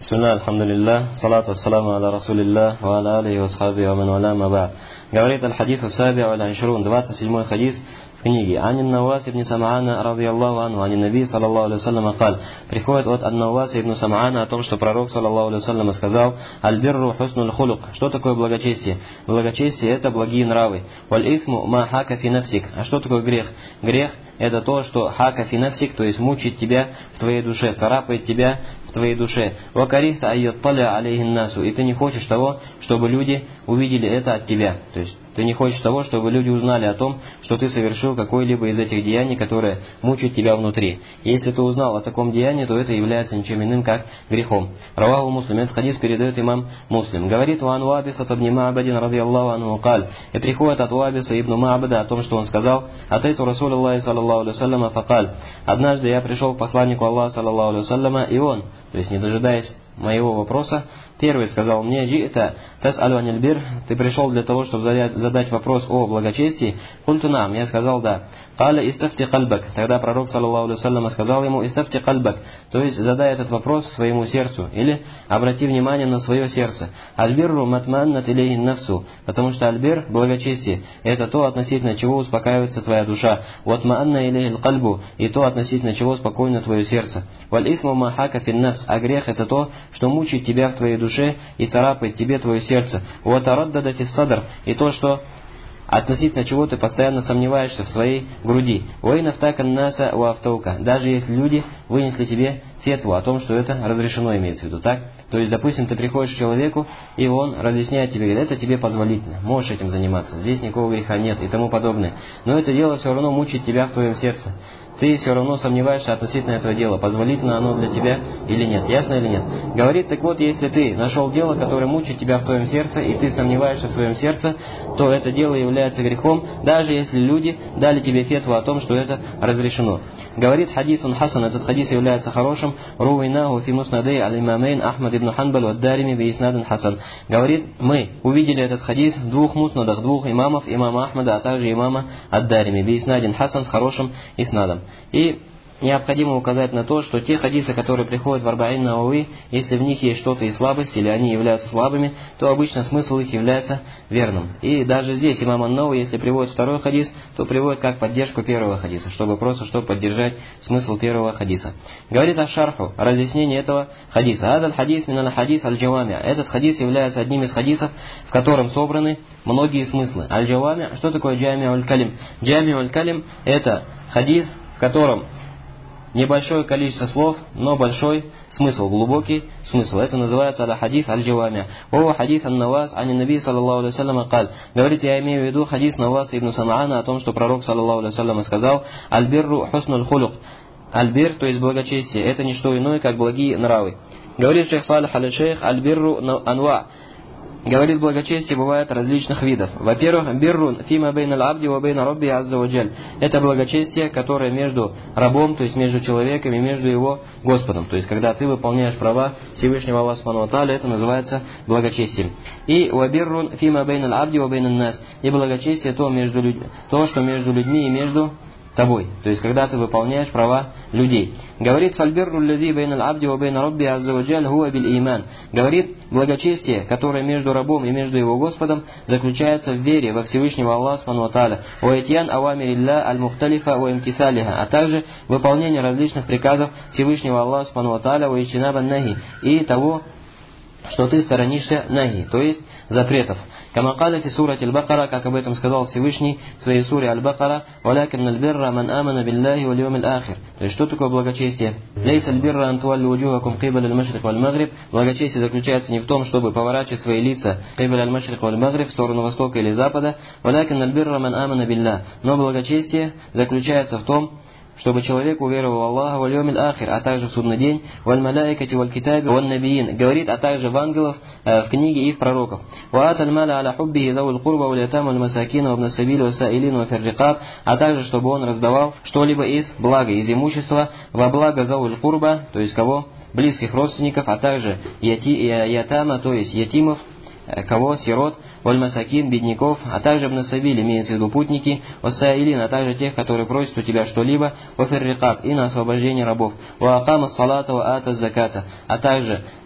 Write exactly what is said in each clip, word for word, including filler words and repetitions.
Бисмилля, альхамдулилля, салату ассаламу аля расулилля, ва аля алихи ва асхаби ва ман валя ма ба'д. Говорит аль-хадису саби аль-аншрун, двадцать седьмой хадис в книге. Анин Навас ибн Сам'ана, радиаллаху анху, анин наби, саллаллаху алейхи вассалям, каль. Приходит от ан-Наваса ибн Сам'ана о том, что пророк, саллаллаху алейхи вассалям, сказал: аль-бирру хуснуль хулук. Что такое благочестие? Благочестие — это благие нравы. Валь-исму ма хака фи нафсик. А что такое грех? Грех — это то, что хака фи нафсик, то есть мучает тебя в твоей душе, царапает тебя в твоей душе. Вакарихта айятталя алейхин насу. И ты не хочешь того, чтобы люди увидели это от тебя. То есть ты не хочешь того, чтобы люди узнали о том, что ты совершил какое-либо из этих деяний, которые мучают тебя внутри. Если ты узнал о таком деянии, то это является ничем иным, как грехом. Раваху Муслим. Этот хадис передает имам Муслим. Говорит Уан Уабиса ибн Ма'бадин, радиаллаху анху, каль. И приходит от Уабиса ибн Ма'бада о том, что он сказал: атайту Расулаллахи саллаллаху алейхи вассаляма факаль. Однажды я пришел к посланнику Аллаха саллаллаху алейхи вассаляма, и он, то есть не дожидаясь моего вопроса, первый сказал мне: «Джи'та тас'алу аниль бир». Ты пришел для того, чтобы задать вопрос о благочестии. Культу нам. Я сказал: да. Каля истафти кальбак. Тогда пророк, саллаллаху алейхи вассалям, сказал ему: истафти кальбак. То есть задай этот вопрос своему сердцу. Или обрати внимание на свое сердце. Аль-бирру матманнат илейхин нафсу. Потому что аль-бир, благочестие, это то, относительно чего успокаивается твоя душа. Ватмаанна илейхил кальбу. И то, относительно чего спокойно твое сердце. Валь-исму махака фин нафс. А грех — это то, что мучает тебя в твоей душе и царапает тебе твое сердце. Ватараддада фис садр. И то, что относительно чего ты постоянно сомневаешься в своей груди. Уэйнафтакан наса уафтаука. Даже если люди вынесли тебе фетву о том, что это разрешено, имеется в виду, так? То есть, допустим, ты приходишь к человеку, и он разъясняет тебе, говорит: это тебе позволительно, можешь этим заниматься, здесь никакого греха нет и тому подобное. Но это дело все равно мучает тебя в твоем сердце. Ты все равно сомневаешься относительно этого дела, позволительно оно для тебя или нет, ясно или нет. Говорит: так вот, если ты нашел дело, которое мучает тебя в твоем сердце, и ты сомневаешься в своем сердце, то это дело является грехом, даже если люди дали тебе фетву о том, что это разрешено. Говорит хадисун хасан, этот хадис является хорошим. Руйнаху фи муснадей аль-имамейн Ахмад ибн Ханбаль вад-Дарими би иснадин хасан. Говорит: мы увидели этот хадис в двух муснадах, двух имамов, имама Ахмада, а также имама ад-Дарими би иснадин хасан, с хорошим иснадом. И необходимо указать на то, что те хадисы, которые приходят в Арбаин Навави, если в них есть что-то из слабости, или они являются слабыми, то обычно смысл их является верным. И даже здесь имам ан-Навави, если приводит второй хадис, то приводит как поддержку первого хадиса, чтобы просто чтобы поддержать смысл первого хадиса. Говорит аш-шарху, разъяснение этого хадиса. Адаль хадис миналь хадис аль-джавами. Этот хадис является одним из хадисов, в котором собраны многие смыслы. Аль-джавами, что такое джами аль-калим? Джами аль-калим — это хадис, в котором небольшое количество слов, но большой смысл, глубокий смысл. Это называется аль-хадис аль-джавами. О хадис ан-Навас ан наби саллаллаху алейхи вассалям каль. Говорит, я имею в виду хадис Наваса ибн Сам'ана о том, что пророк, саллаллаху алейхи вассалям, сказал: аль-бирру хуснуль хулук. Аль-бир, то есть благочестие, это не что иное, как благие нравы. Говорит шейх Салих аль-Шейх: аль-бирру анва. Говорит, благочестие бывает различных видов. Во-первых, биррун фима бейна абди ва бейна робби азза ва джаль. Это благочестие, которое между рабом, то есть между человеком и между его Господом. То есть, когда ты выполняешь права Всевышнего Аллаха субхану ва тааля, это называется благочестием. И ва биррун фима бейна абди ва бейна нас. И благочестие то, между людь... то, что между людьми и между тобой. То есть, когда ты выполняешь права людей. Говорит, фальбирру лази бейна абди ва бейна робби азза ва джаль хуа биль иман. Говорит, благочестие, которое между рабом и между его Господом, заключается в вере во Всевышнего Аллаха субхану ва тааля. Ва итьян авамирилля аль-мухталифа ва имтисалиха. А также выполнение различных приказов Всевышнего Аллаха субхану ва тааля ва ичтинабан нахи. И того, что ты сторонишься нахи, то есть запретов. Камакаля фи сурати аль-Бакара, как об этом сказал Всевышний в своей суре аль-Бакара: «Валякин аль-бирра ман амана биллахи вал йомил ахир». То есть, что такое благочестие? «Лейса аль-бирра ан туаллю вуджухакум кибаль аль-машрик валь-магриб». Благочестие заключается не в том, чтобы поворачивать свои лица кибаль аль-машрик валь-магриб, в сторону востока или запада. «Валякин аль-бирра ман амана биллах». Но благочестие заключается в том, чтобы человек уверовал в Аллаха валь йомил ахир, а также в судный день, валь маляикати валь китаби валь набиин, говорит, а также в ангелов, э, в книге и в пророков. Ва аталь маля аля хуббихи завул курба валь ятам валь масакина вабна сабили ва саилин ва фиррикаб, а также чтобы он раздавал что-либо из блага, из имущества во благо завул курба, то есть кого? Близких родственников, а также яти, ятама, то есть ятимов, кого? Сирот, валь-масакин, бедняков, а также бнасабиль, имеется в виду путники, вассаилин, а также тех, которые просят у тебя что-либо, вафиррикаб, и на освобождение рабов, ва акама салата ва ата заката, а также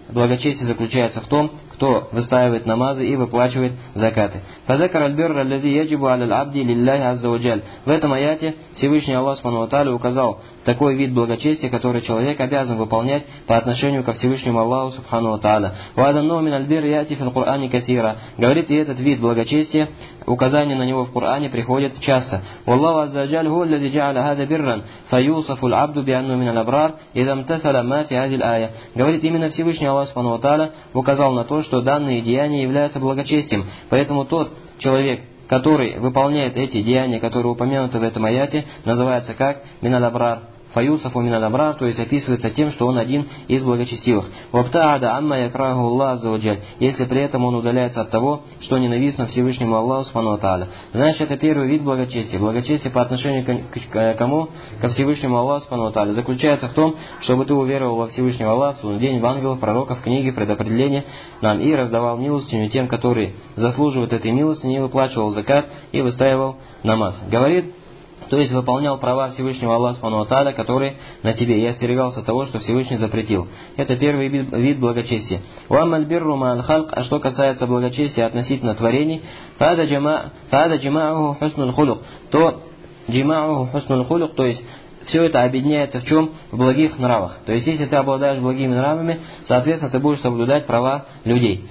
благочестие заключается в том, кто выстаивает намазы и выплачивает закаты. فذكر البر الذي يجب على العبد لله عز وجل. В этом аяте Всевышний Аллах Субхану ва Тааля указал такой вид благочестия, который человек обязан выполнять по отношению ко Всевышнему Аллаху Субхану ва Тааля. وهذا النوع من البر يأتي في القرآن كثيرا. Говорит, и этот вид благочестия, указание на него в Коране приходит часто. والله عز وجل هو الذي جعل هذا برا فيوصف العبد بأنه من الأبرار إذا امتثل ما في هذه الآية. Говорит, именно Всевышний Аллах Субхану ва Тааля указал на то, что данные деяния являются благочестием. Поэтому тот человек, который выполняет эти деяния, которые упомянуты в этом аяте, называется как миналь абрар. Фаюсафу миналь абрар, то есть описывается тем, что он один из благочестивых. Вабтаада амма якраху Аллах азза ва джаль, если при этом он удаляется от того, что ненавистно Всевышнему Аллаху Субхану ва Тааля. Значит, это первый вид благочестия. Благочестие по отношению к, к, к кому? Ко Всевышнему Аллаху Субхану ва Тааля. Заключается в том, чтобы ты уверовал во Всевышнего Аллаха, в судный день, в ангелов, пророков, книги, предопределения нам и раздавал милостиню тем, которые заслуживают этой милостини, и выплачивал закат и выстаивал намаз. Говорит, то есть выполнял права Всевышнего Аллаха Субхану ва Тааля, которые на тебе, и остерегался того, что Всевышний запретил. Это первый вид, вид благочестия. Уамаль бирру ма'аль халк, а что касается благочестия относительно творений, фада джима'уху хуснул хулук, то джима'уху хуснул хулук, то есть все это объединяется в чем? В благих нравах. То есть, если ты обладаешь благими нравами, соответственно, ты будешь соблюдать права людей.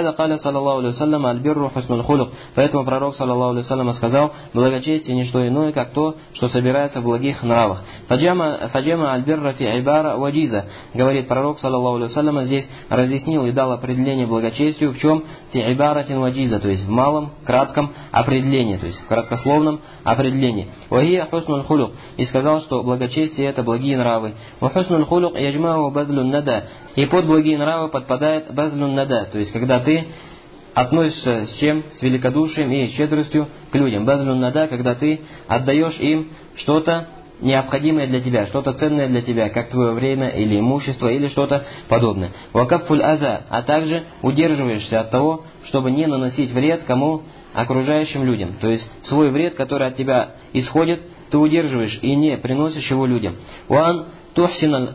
Поэтому пророк, саллаллаху алейхи ва саллям, сказал, благочестие не что иное, как то, что собирается в благих нравах. Фаджама аль-бирра фи ибара ваджиза. Говорит пророк, саллаллаху алейхи ва саллям, здесь разъяснил и дал определение благочестию в чем? Фи ибаратин ваджиза, то есть в малом, кратком определении, то есть в краткословном определении. Вахия хуснул хулук. И сказал, что благочестие это благие нравы. Вахуснул хулук яджмау базлун нада. И под благие нравы подпадает базлун нада, то есть когда ты относишься с чем? С великодушием и щедростью к людям. Базлун нада, когда ты отдаешь им что-то необходимое для тебя, что-то ценное для тебя, как твое время или имущество или что-то подобное. Вакаффуль аза, а также удерживаешься от того, чтобы не наносить вред кому? Окружающим людям. То есть свой вред, который от тебя исходит, ты удерживаешь и не приносишь его людям. Уан тухсина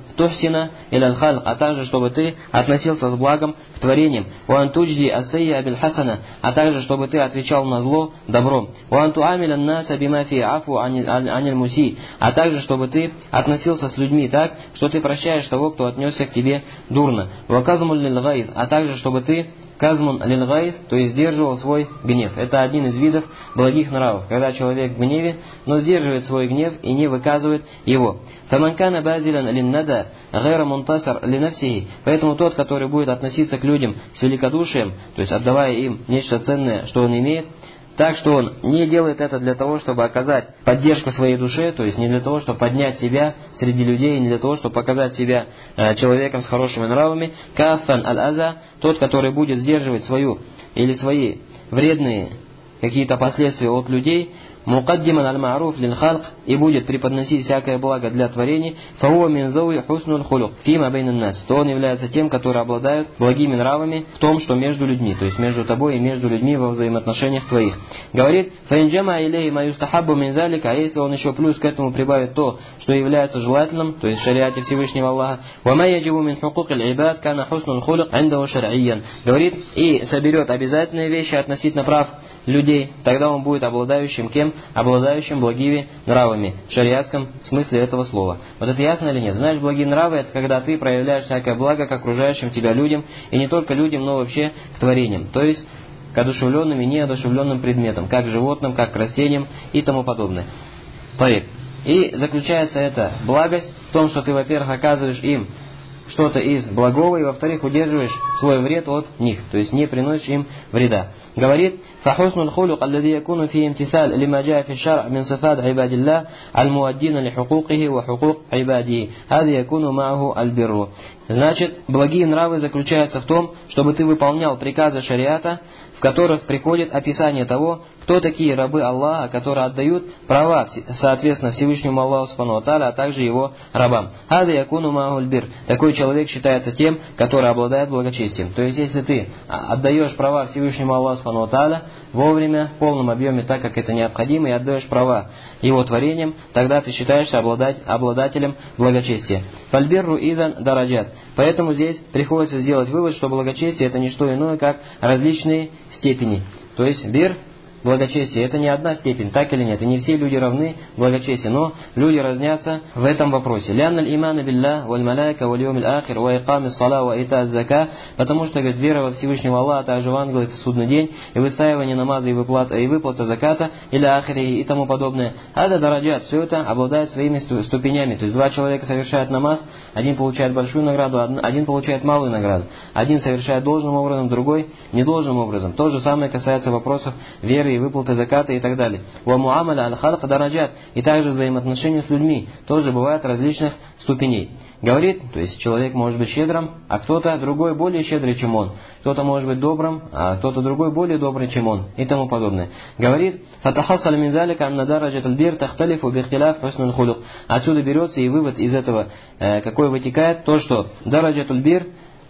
иля аль-халк, а также чтобы ты относился с благом к творениям. Уан туджди асайя абиль хасана, а также чтобы ты отвечал на зло добром. Уан туамиля наса бима фи афу аниль муси, а также чтобы ты относился с людьми так, что ты прощаешь того, кто отнесся к тебе дурно. Ваказмуль лиль гайз, а также чтобы ты казмун лиль-гайз, то есть сдерживал свой гнев. Это один из видов благих нравов, когда человек в гневе, но сдерживает свой гнев и не выказывает его. Фаманкана базилян лин-нада гайра мунтасар линавсихи. Поэтому тот, который будет относиться к людям с великодушием, то есть отдавая им нечто ценное, что он имеет, так что он не делает это для того, чтобы оказать поддержку своей душе, то есть не для того, чтобы поднять себя среди людей, не для того, чтобы показать себя э, человеком с хорошими нравами. Каффан аль-аза, тот, который будет сдерживать свою или свои вредные какие-то последствия от людей, мукаддиман аль-ма'руф лил-халк, и будет преподносить всякое благо для творений, фауа мин зауи хуснул хулук фима бейнан нас, то он является тем, которые обладают благими нравами в том, что между людьми, то есть между тобой и между людьми во взаимоотношениях твоих. Говорит, фаинджама илей ма юстахаббу мин залика, а если он еще плюс к этому прибавит то, что является желательным, то есть в шариате Всевышнего Аллаха, ва ма яджибу мин хукук аль-ибад кана хуснул хулук индаху шар'иян, говорит, и соберет обязательные вещи относительно прав людей, тогда он будет обладающим кем? Обладающим благими нравами, в шариатском смысле этого слова. Вот это ясно или нет? Знаешь, благие нравы, это когда ты проявляешь всякое благо к окружающим тебя людям, и не только людям, но вообще к творениям, то есть к одушевленным и неодушевленным предметам, как к животным, как к растениям и тому подобное. И заключается эта благость в том, что ты, во-первых, оказываешь им что-то из благого, и во-вторых, удерживаешь свой вред от них, то есть не приносишь им вреда. Говорит, فحسن الخلق الذي يكون فيه امتثال لما جاء في الشرع من صفات عباد الله المؤدين لحقوقه وحقوق عباده هذا يكون معه البر. Значит, благие нравы заключаются в том, чтобы ты выполнял приказы шариата, в которых приходит описание того, кто такие рабы Аллаха, которые отдают права, соответственно, Всевышнему Аллаху Субхану ва Тааля, а также его рабам. Хада якуну ма'ахуль бир. Такой человек считается тем, который обладает благочестием. То есть, если ты отдаешь права Всевышнему Аллаху Субхану ва Тааля вовремя, в полном объеме, так как это необходимо, и отдаешь права его творениям, тогда ты считаешься обладать, обладателем благочестия. Фальбирру идан дараджат. Поэтому здесь приходится сделать вывод, что благочестие это не что иное, как различные степени. То есть бир, благочестие это не одна степень, так или нет, и не все люди равны в благочестии, но люди разнятся в этом вопросе. «Лянна аль-имана билля, валь маляйка, валь йом аль-ахир, ва иками ссала, ва ита зака», потому что, говорит, вера во Всевышнего Аллаха, а также в ангелов в судный день, и выстаивание намаза, и выплата, и выплата заката, или ахири, и тому подобное. Ада дараджат, все это обладает своими ступенями. То есть два человека совершают намаз, один получает большую награду, один получает малую награду. Один совершает должным образом, другой недолжным образом. То же самое касается вопросов веры и выплаты заката и так далее. Ва муамаля аль-халк дараджат, и также взаимоотношения с людьми тоже бывают различных ступеней. Говорит, то есть человек может быть щедрым, а кто-то другой более щедрый, чем он. Кто-то может быть добрым, а кто-то другой более добрый, чем он, и тому подобное. Говорит, фатахасаль мин залика анна дараджат аль-бир тахталифу бихтиляф хуснуль хулук. Отсюда берется и вывод из этого, э, какой вытекает, то, что дараджат аль-бир,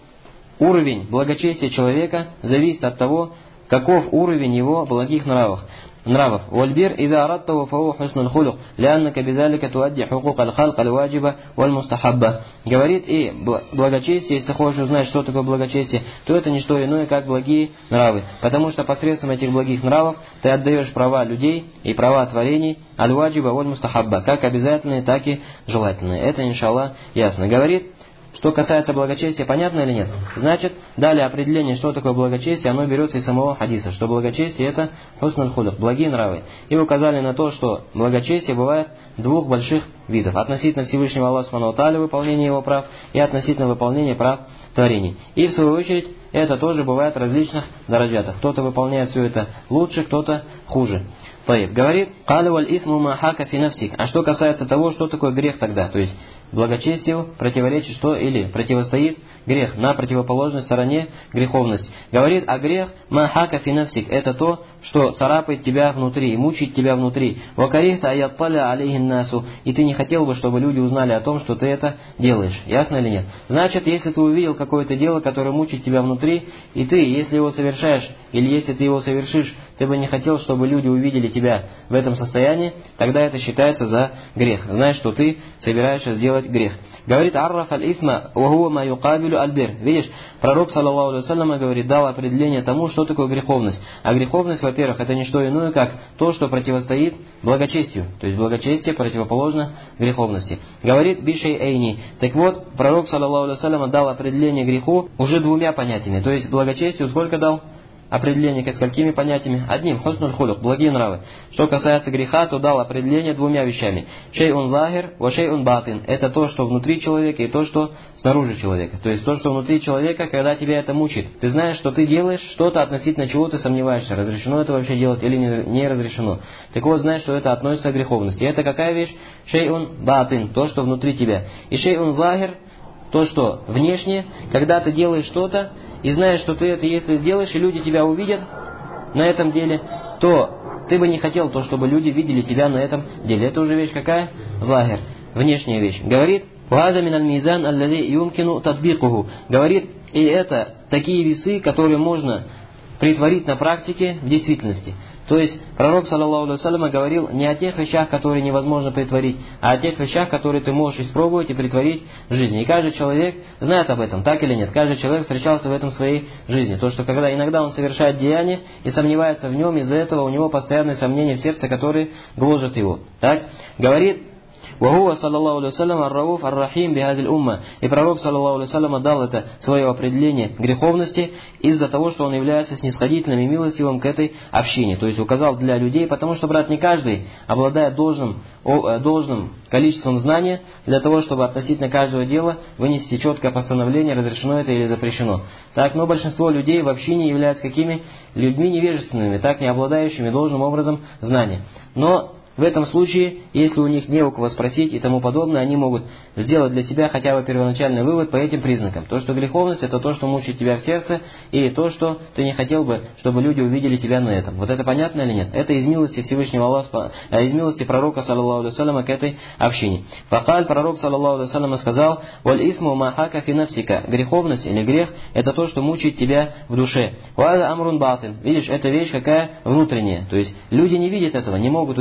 уровень благочестия человека зависит от того, каков уровень его благих нравов. нравов. Вальбир ида арадтаву фау хуснул хулук, ляннака бизалика туадди хукук аль-халк аль-ваджиба валь-мустахабба. Говорит, и благочестие, если ты хочешь узнать, что такое благочестие, то это не что иное, как благие нравы. Потому что посредством этих благих нравов ты отдаешь права людей и права творений аль-ваджиба валь-мустахабба, как обязательные, так и желательные. Это, иншаллах, ясно. Говорит, что касается благочестия, понятно или нет? Значит, далее определение, что такое благочестие, оно берется из самого хадиса, что благочестие это хуснуль хулук, благие нравы. И указали на то, что благочестие бывает двух больших видов. Относительно Всевышнего Аллаха Субхану ва Тааля выполнения его прав и относительно выполнения прав творений. И в свою очередь, это тоже бывает в различных дараджатах. Кто-то выполняет все это лучше, кто-то хуже. Таиб. Говорит, «Кали валь исму ма хака фи нафсик». А что касается того, что такое грех тогда? То есть, благочестию противоречит что или противостоит грех на противоположной стороне греховность. Говорит, а грех ма хака фи нафсик. Это то, что царапает тебя внутри и мучает тебя внутри. Вакарихта аятталя алейхин насу. И ты не хотел бы, чтобы люди узнали о том, что ты это делаешь. Ясно или нет? Значит, если ты увидел какое-то дело, которое мучает тебя внутри, и ты, если его совершаешь, или если ты его совершишь, ты бы не хотел, чтобы люди увидели тебя в этом состоянии, тогда это считается за грех. Знаешь, что ты собираешься сделать грех. Говорит, арраф аль-исма вахуа ма юкабилю аль-бир. Видишь, пророк, саллаллаху алейхи ва саллям, говорит, дал определение тому, что такое греховность. А греховность, во-первых, это не что иное, как то, что противостоит благочестию. То есть благочестие противоположно греховности. Говорит, бишей эйни. Так вот, пророк, саллаллаху алейхи ва саллям, дал определение греху уже двумя понятиями. То есть благочестию сколько дал? Определение к сколькими понятиями? Одним, хуснуль хулук, благие нравы. Что касается греха, то дал определение двумя вещами. Шейун захир, ва шейун батин. Это то, что внутри человека, и то, что снаружи человека. То есть то, что внутри человека, когда тебя это мучит. Ты знаешь, что ты делаешь что-то, относительно чего ты сомневаешься. Разрешено это вообще делать или не, не разрешено. Так вот, знаешь, что это относится к греховности. Это какая вещь? Шейун батин, то, что внутри тебя. И шейун захир, то, что внешне, когда ты делаешь что-то, и знаешь, что ты это, если сделаешь, и люди тебя увидят на этом деле, то ты бы не хотел то, чтобы люди видели тебя на этом деле. Это уже вещь какая? Захир, внешняя вещь. Говорит, «Вада миналь мизан аллади юмкину татбикуху». Говорит, и это такие весы, которые можно притворить на практике в действительности. То есть, пророк, саллаллаху алейхи ва саллям, говорил не о тех вещах, которые невозможно притворить, а о тех вещах, которые ты можешь испробовать и притворить в жизни. И каждый человек знает об этом, так или нет. Каждый человек встречался в этом в своей жизни. То, что когда иногда он совершает деяние и сомневается в нем, из-за этого у него постоянные сомнения в сердце, которые гложат его. Так? Говорит, «Вахуа, саллаллаху алейхи ва саллям, ар-рауф ар-рахим бихазиль умма». И пророк, саллаллаху алейхи ва саллям, дал это свое определение греховности из-за того, что он является снисходительным и милостивым к этой общине. То есть указал для людей, потому что, брат, не каждый обладает должным, должным количеством знания для того, чтобы относительно каждого дела вынести четкое постановление, разрешено это или запрещено. Так, но большинство людей в общине являются какими? Людьми невежественными, так не обладающими должным образом знания. Но в этом случае, если у них не у кого спросить и тому подобное, они могут сделать для себя хотя бы первоначальный вывод по этим признакам. То, что греховность, это то, что мучает тебя в сердце, и то, что ты не хотел бы, чтобы люди увидели тебя на этом. Вот это понятно или нет? Это из милости Всевышнего Аллаха, из милости пророка, саллаллаху алейхи ва саллям, к этой общине. Факаль, пророк, саллаллаху алейхи ва саллям, сказал, «Валь исму ма хака фи нафсика». Греховность или грех, это то, что мучает тебя в душе. «Ва амрун батин». Видишь, это вещь какая? Внутренняя. То есть люди не видят этого, не могут увидеть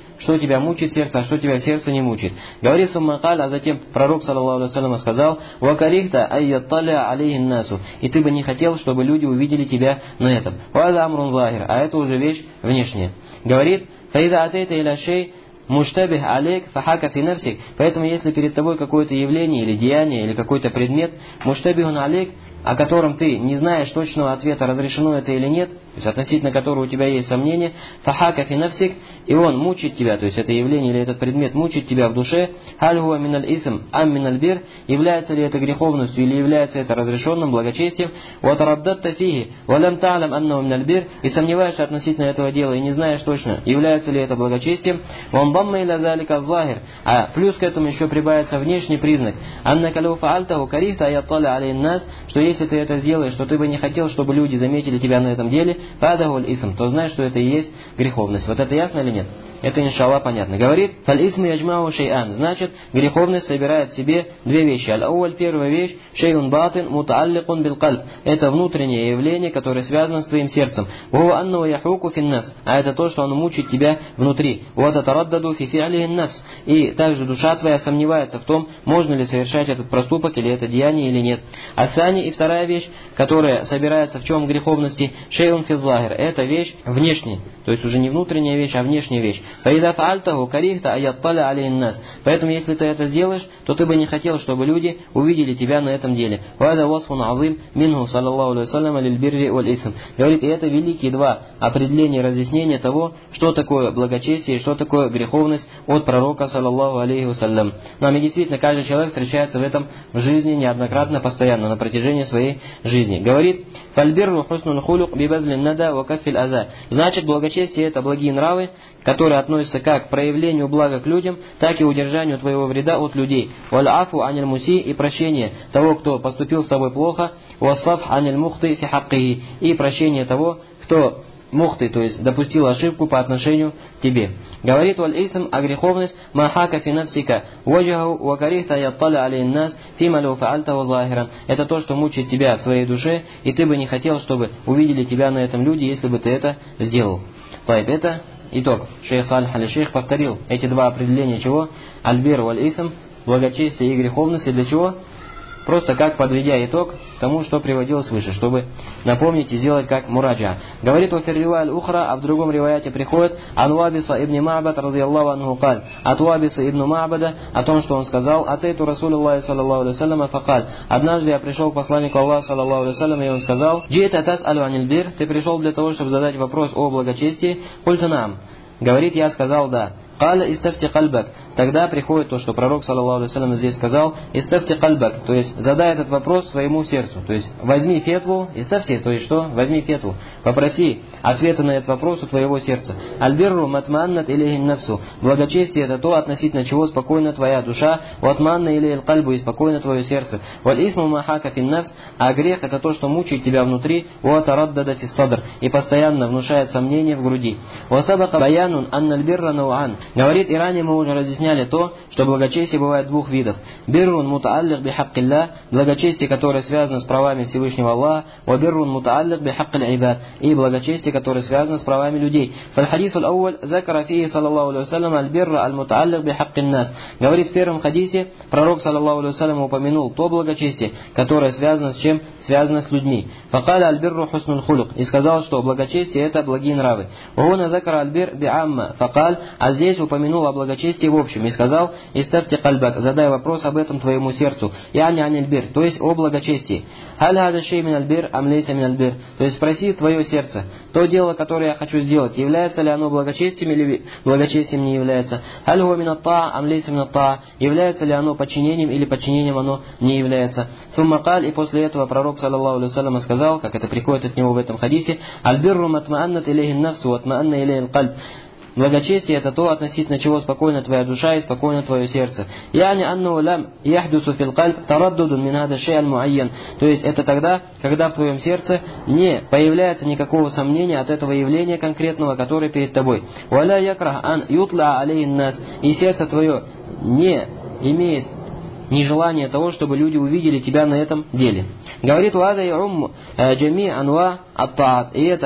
что тебя мучит сердце, а что тебя в сердце не мучит. Говорит суммакаль, а затем пророк, саллаллаху алейхи вассалям, сказал: «Вакарихта айятталя алейхин насу». И ты бы не хотел, чтобы люди увидели тебя на этом. «Вада амрун захир». А это уже вещь внешняя. Говорит: «Фаида атейта иля шей муштабих алейк фахака фи нафсик». Поэтому, если перед тобой какое-то явление или деяние, или какой-то предмет, муштабихун алейк, о котором ты не знаешь точного ответа, разрешено это или нет, то есть относительно которого у тебя есть сомнения, фахака фи нафсик, и он мучит тебя, то есть это явление или этот предмет мучит тебя в душе, халь хуа миналь исм ам миналь бир, является ли это греховностью или является это разрешенным благочестием, ва тараддатта фихи, ва лам та'лам аннаху миналь бир, и сомневаешься относительно этого дела и не знаешь точно, является ли это благочестием, ва мдамма иля залика захир, а плюс к этому еще прибавится внешний признак, аннака лау фа'альтаху карихта аятталя алейн нас, что если ты это сделаешь, что ты бы не хотел, чтобы люди заметили тебя на этом деле, фадахуль исм, то знаешь, что это и есть греховность. Вот это ясно или нет? Это, иншаллах, понятно. Говорит: «Фаль исм яджмау шей'ан». Значит, греховность собирает в себе две вещи. Аль-ауаль, первая вещь, шей'ун батин мутаалликун бил кальб. Это внутреннее явление, которое связано с твоим сердцем. Вова аннау яхуку фин нафс. А это то, что оно мучит тебя внутри. Вот атараддаду фи фи'алихин нафс. И также душа твоя сомневается в том, можно ли совершать этот проступок или это деяние или нет. Асани, и вторая вещь, которая собирается в чем греховности, шей'ун фи захир. Это вещь внешняя. То есть уже не внутренняя вещь, а внешняя вещь. «Фаида фаальтаху карихта аятталя алейн нас». Поэтому, если ты это сделаешь, то ты бы не хотел, чтобы люди увидели тебя на этом деле. «Вада васфун азим минху саллаллаху алейхи вассалям алиль бирри валь исм». Говорит, и это великие два определения и разъяснения того, что такое благочестие и что такое греховность от пророка, саллаллаху алейхи вассалям. Но и действительно, каждый человек встречается в этом в жизни неоднократно, постоянно, на протяжении своей жизни. Говорит: «Фальбирру хуснул хулюк бибазлин нада ва каффиль аза». Значит, благочестие — это благие нравы, которые относятся как к проявлению блага к людям, так и удержанию твоего вреда от людей. «Валь афу аниль муси», и прощение того, кто поступил с тобой плохо, «Вассафх аниль мухты фи хаккихи», и прощение того, кто мухты, то есть допустил ошибку по отношению к тебе. Говорит: «Валь исм», а греховность, «Махака фи нафсика ваджаху ва карихта ятталя алейн нас фима лау фаальтаху захиран». Это то, что мучает тебя в твоей душе, и ты бы не хотел, чтобы увидели тебя на этом люди, если бы ты это сделал. Тайб, это итог. Шейх Салих аль-Шейх повторил эти два определения чего? Аль-бир валь-исм, благочестие и греховность. И для чего? Просто как подведя итог тому, что приводилось выше, чтобы напомнить и сделать как мураджа. Говорит: «Уфир аль-ухра», а в другом риваяте приходит: «Ан Вабиса ибн Ма'бад радийаллаху анху каль». От Вабиса ибн Ма'бада о том, что он сказал: «Атайту Расулуллахи саллаллаху алейхи вассалям факаль». Однажды я пришел к посланнику Аллаха саллаллаху алейхи вассалям, и он сказал: «Джита тас'алу аниль бир». Ты пришел для того, чтобы задать вопрос о благочестии. Культу нам. Говорит: я сказал да. Каля истафти кальбак. Тогда приходит то, что пророк, саллаллаху алейхи вассалям, здесь сказал: истафти кальбак, то есть задай этот вопрос своему сердцу. То есть возьми фетву, истафти, то есть что? Возьми фетву. Попроси ответа на этот вопрос у твоего сердца. Альбирру матманнат илейхин нафсу. Благочестие — это то, относительно чего спокойна твоя душа. Ватманна илейхил кальбу, и спокойно твое сердце. Валь исму махака фин нафс. А грех — это то, что мучает тебя внутри. Ватараддада фис садр, и постоянно внушает сомнения в груди. Васабака баянун анналь бирра науан. Говорит, и ранее мы уже разъясняли то, что благочестие бывает двух видов. Биррун мутааллик би хаккилля, благочестие, которое связано с правами Всевышнего Аллаха, ва биррун мутааллик би хаккиль ибад, и благочестие, которое связано с правами людей. Фаль-хадису аль-ауаль закара фии саллаллаху алейхи вассалям аль-бирра аль-мутааллик би хаккин нас. Говорит, в первом хадисе пророк, саллаллаху алейхи вассалям, упомянул то благочестие, которое связано с чем? Связано с людьми. Факаля аль-бирру хуснул хулюк, и сказал, что благочестие — это благие нравы. Вагуна закара аль-бир би амма. Факаль, а здесь упомянул о благочестии в общем и сказал: «Истафти кальбак», задай вопрос об этом твоему сердцу. «Яни аниль бир», то есть о благочестии. «Халь хада шей миналь бир ам лейса миналь бир», то есть спроси твое сердце: то дело, которое я хочу сделать, является ли оно благочестием или благочестием не является. «Халь хуа минат таа ам лейса минат таа», является ли оно подчинением или подчинением оно не является. Сумма каль, и после этого пророк, саллаллаху алейхи вассалям, сказал, как это приходит от него в этом хадисе: «Аль-бирру матмааннат илейхин нафсу ватмаанна илейхил кальб». Благочестие — это то, относительно чего спокойна твоя душа и спокойно твое сердце. «Яни анну лям яхдусу фил кальб тараддудун мин хада шей аль муайян». То есть это тогда, когда в твоем сердце не появляется никакого сомнения от этого явления конкретного, которое перед тобой. «Валя якрах ан ютла алейн нас». И сердце твое не имеет нежелание того, чтобы люди увидели тебя на этом деле. Говорит: «Уада яум джами анва ат-таат». И это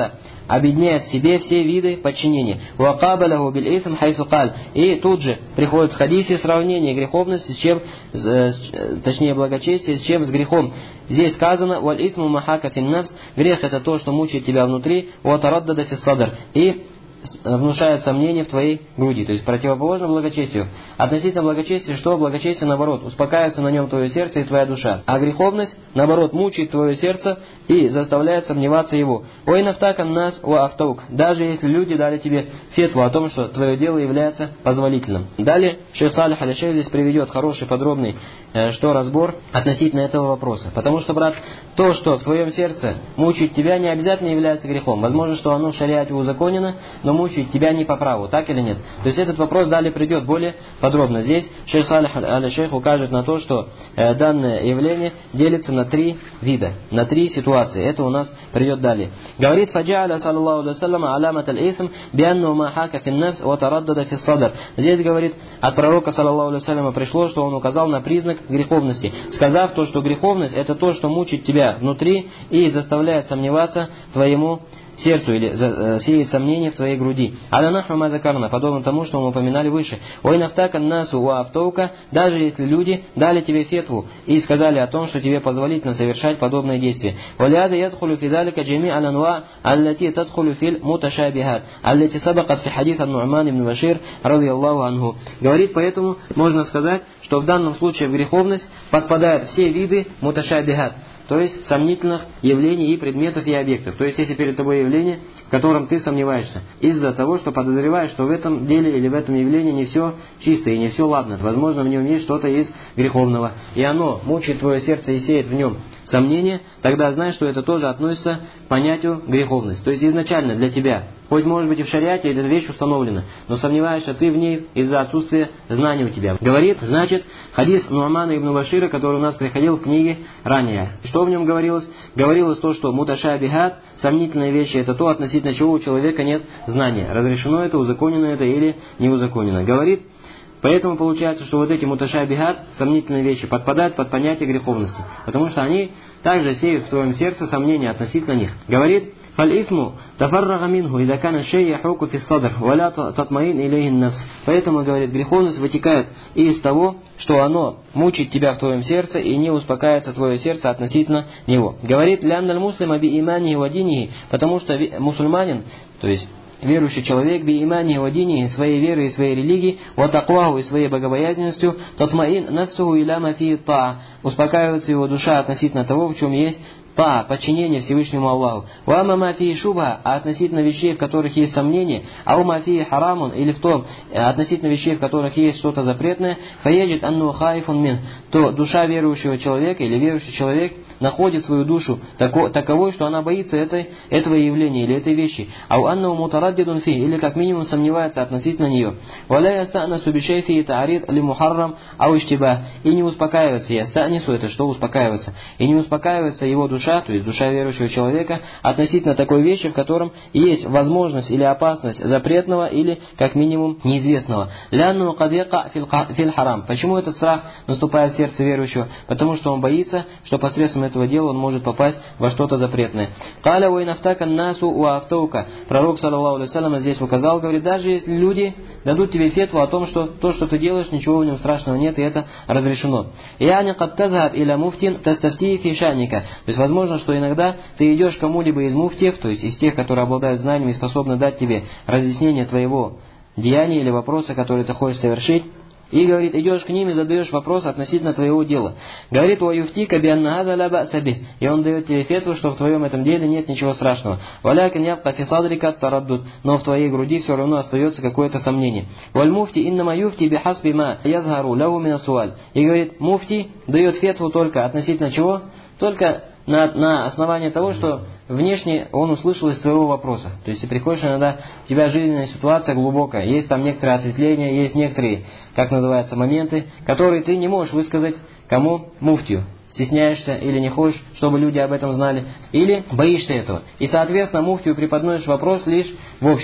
объединяет в себе все виды подчинения. وَقَابَلَهُ بِالْإِثْمِ حَيْثُ قَالَ. И тут же приходит в хадисе сравнение греховности, с чем, с, точнее благочестие, с чем с грехом. Здесь сказано: وَالْإِثْمُ مَحَاكَ فِي النَّفْسِ. Грех это то, что мучает тебя внутри. وَتَرَدَّدَ فِي الصَّدْرِ. И внушает сомнения в твоей груди. То есть противоположно благочестию. Относительно благочестия, что благочестие, наоборот, успокаивается на нем твое сердце и твоя душа. А греховность, наоборот, мучает твое сердце и заставляет сомневаться его. «Ой, нафтакан нас у автаук». Даже если люди дали тебе фетву о том, что твое дело является позволительным. Далее шейх Салих аль-Шейх здесь приведет хороший подробный э, что разбор относительно этого вопроса. Потому что, брат, то, что в твоем сердце мучает тебя, не обязательно является грехом. Возможно, что оно в шариате узаконено, но мучает тебя не по праву, так или нет? То есть этот вопрос далее придет более подробно. Здесь шейх Салих аль-Шейх укажет на то, что э, данное явление делится на три вида, на три ситуации. Это у нас придет далее. Говорит: «Фаджа'аля саллаллаху алейхи ва саллям аламат аль-исм бианну ма хака фи нафс ва тараддада фи садр». Здесь, говорит, от пророка саллаллаху алейхи ва салляма пришло, что он указал на признак греховности, сказав то, что греховность это то, что мучит тебя внутри и заставляет сомневаться твоему сердцу или э, сеет сомнения в твоей груди. Аля нахва ма закарна, подобно тому, что мы упоминали выше. Ой нафтакан насу ва автоука, даже если люди дали тебе фетву и сказали о том, что тебе позволительно совершать подобные действия. Валяда ядхулю фи залика джами аланва аллати тадхулю фил муташабихат аллати сабакат фи хадис ан-Ну'ман ибн Башир радийаллаху анху. Говорит, поэтому можно сказать, что в данном случае в греховность подпадают все виды муташабихат, то есть сомнительных явлений и предметов и объектов. То есть если перед тобой явление, в котором ты сомневаешься, из-за того, что подозреваешь, что в этом деле или в этом явлении не все чисто и не все ладно. Возможно, в нем есть что-то из греховного. И оно мучает твое сердце и сеет в нем сомнения, тогда знай, что это тоже относится к понятию греховность. То есть изначально для тебя, хоть может быть и в шариате эта вещь установлена, но сомневаешься ты в ней из-за отсутствия знаний у тебя. Говорит, значит, хадис Ну'мана ибн Башира, который у нас приходил в книге ранее. Что в нем говорилось? Говорилось то, что муташабихат, сомнительные вещи, это то, относительно чего у человека нет знания. Разрешено это, узаконено это или не узаконено. Говорит, поэтому получается, что вот эти муташабихат, сомнительные вещи, подпадают под понятие греховности, потому что они также сеют в твоем сердце сомнения относительно них. Говорит, فالإثم تفرغ منه إذا كان الشيء يحوك في الصدر ولا تطمئن إليه النفس. Поэтому, говорит, греховность вытекает из того, что оно мучит тебя в твоем сердце и не успокаивается твое сердце относительно него. Говорит, لأن المسلم بإيمانه ودينه, потому что мусульманин, то есть верующий человек, би имани ва дини, своей верой и своей религией, ва такваху и своей богобоязненностью, татмаин нафсуху иля ма фи та, успокаивается его душа относительно того, в чем есть та, подчинение Всевышнему Аллаху. Ва ма фи шубха, а относительно вещей, в которых есть сомнения, а ма фи харамун, или в том, относительно вещей, в которых есть что-то запретное, фаяджид анну хайфун мин, то душа верующего человека или верующий человек находит свою душу тако, таковой, что она боится этой, этого явления или этой вещи. А у анну мутараддидун фи, или как минимум сомневается относительно нее. Валя ястанасу бишейфи та'арид ли мухаррам ау иштиба, и не успокаивается, ястанису, это что успокаивается, и не успокаивается его душа, то есть душа верующего человека, относительно такой вещи, в котором есть возможность или опасность запретного или как минимум неизвестного. Лянну кадека фил харам. Почему этот страх наступает в сердце верующего? Потому что он боится, что посредством этого дела он может попасть во что-то запретное. Каля уайнафтакан насу у автоука. Пророк саллаллаху алейхи ва саллям здесь указал, говорит, даже если люди дадут тебе фетву о том, что то, что ты делаешь, ничего в нем страшного нет, и это разрешено. Яни кад тазхаб иля муфтин тастафти фи шаника. То есть возможно, что иногда ты идешь к кому-либо из муфтиев, то есть из тех, которые обладают знаниями и способны дать тебе разъяснение твоего деяния или вопроса, который ты хочешь совершить. И, говорит, идешь к ним и задаешь вопрос относительно твоего дела. Говорит, уаюфтика бианнахада ла ба'саби. И он дает тебе фетву, что в твоем этом деле нет ничего страшного. Валякин ябка фи садрика тараддуд. Но в твоей груди все равно остается какое-то сомнение. Валь муфти иннама юфти бихасби ма язгару лаху мина суаль. И, говорит, муфти дает фетву только относительно чего? Только на, на основании того, что внешне он услышал из твоего вопроса. То есть, ты приходишь иногда, у тебя жизненная ситуация глубокая, есть там некоторые ответвления, есть некоторые, как называется, моменты, которые ты не можешь высказать кому? Муфтию. Стесняешься или не хочешь, чтобы люди об этом знали, или боишься этого. И, соответственно, муфтию преподносишь вопрос лишь в общем.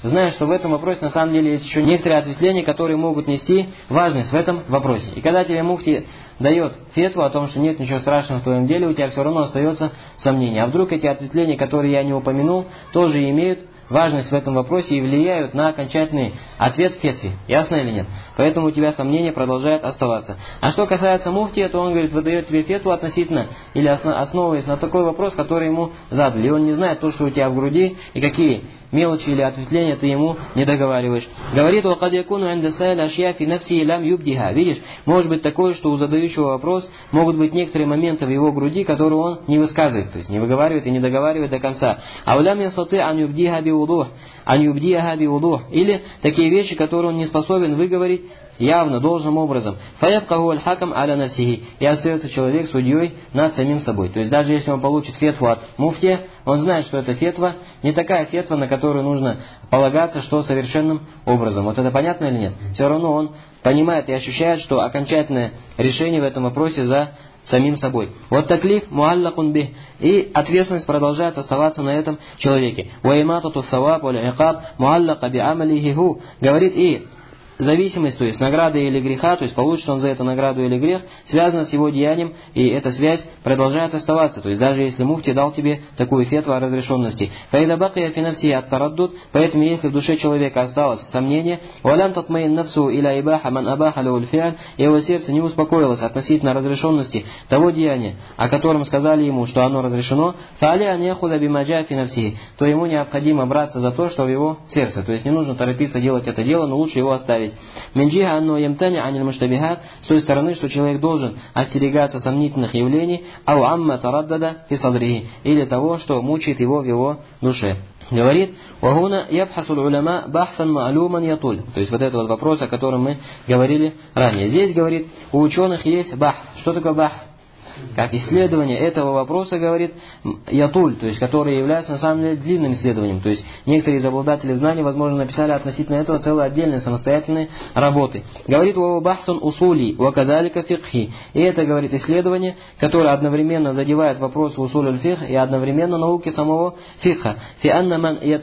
зная, что в этом вопросе на самом деле есть еще некоторые ответвления, которые могут нести важность в этом вопросе. И когда тебе муфти дает фетву о том, что нет ничего страшного в твоем деле, у тебя все равно остается сомнение. А вдруг эти ответвления, которые я не упомянул, тоже имеют важность в этом вопросе и влияют на окончательный ответ в фетве. Ясно или нет? Поэтому у тебя сомнения продолжают оставаться. А что касается муфтия, то он говорит, выдает тебе фетву относительно или основываясь на такой вопрос, который ему задали. И он не знает то, что у тебя в груди и какие мелочи или ответвления ты ему не договариваешь. Говорит, وَقَدْ يَكُونُ عِنْدَ سَائِلِ أَشْيَاء فِي نَفْسِهِ لَمْ يُبْدِهَا. Видишь, может быть такое, что у задающего вопрос могут быть некоторые моменты в его груди, которые он не высказывает, то есть не выговаривает и не договаривает до конца. أَوْ لَمْ يَسْتَطِعْ أَنْ يُبْدِيهَا بِوُضُوحٍ أَنْ يُبْدِيهَا بِوُضُوحٍ. Или такие вещи, которые он не способен выговорить явно, должным образом. فَيَبْقَى هُوَ الْحَكَمْ عَلَى نَفْسِهِ. И остается человек судьей над самим собой. То есть даже если он получит фетву от муфтия, он знает, что эта фетва не такая фетва, на которую нужно полагаться, что совершенным образом. Вот это понятно или нет? Все равно он понимает и ощущает, что окончательное решение в этом вопросе за самим собой. Вот таклиф муаллакун бих. И ответственность продолжает оставаться на этом человеке. Ваиматату саваб валь икаб муаллака би амалихи ху. Говорит, и зависимость, то есть награда или греха, то есть получит он за это награду или грех, связана с его деянием, и эта связь продолжает оставаться. То есть даже если муфти дал тебе такую фетву о разрешенности. Фаида бакия фи нафси ат-тараддуд. Поэтому если в душе человека осталось сомнение, валям татмаин нафсу иля ибаха ман абаха лауль фи'аль, его сердце не успокоилось относительно разрешенности того деяния, о котором сказали ему, что оно разрешено, фаали ан яхуда бимаджа фи нафси, то ему необходимо браться за то, что в его сердце. То есть не нужно торопиться делать это дело, но лучше его оставить. Минджиха анно ямтани аниль муштабихат, с той стороны, что человек должен остерегаться сомнительных явлений, ау амма тараддада фи садрихи, или того, что мучает его в его душе. Говорит, вагуна ябхасуль уляма бахсан маалюман ятуль. То есть вот это вот вопрос, о котором мы говорили ранее. Здесь, говорит, у ученых есть бахс. Что такое бахс? Как исследование этого вопроса, говорит, ятуль, то есть который является на самом деле длинным исследованием. То есть некоторые из обладателей знаний, возможно, написали относительно этого целые отдельные самостоятельные работы. Говорит, ва бахсун усули ва кадалика фикхи. И это, говорит, исследование, которое одновременно задевает вопросы усуль аль-фикх и одновременно науки самого фикха. Фи анна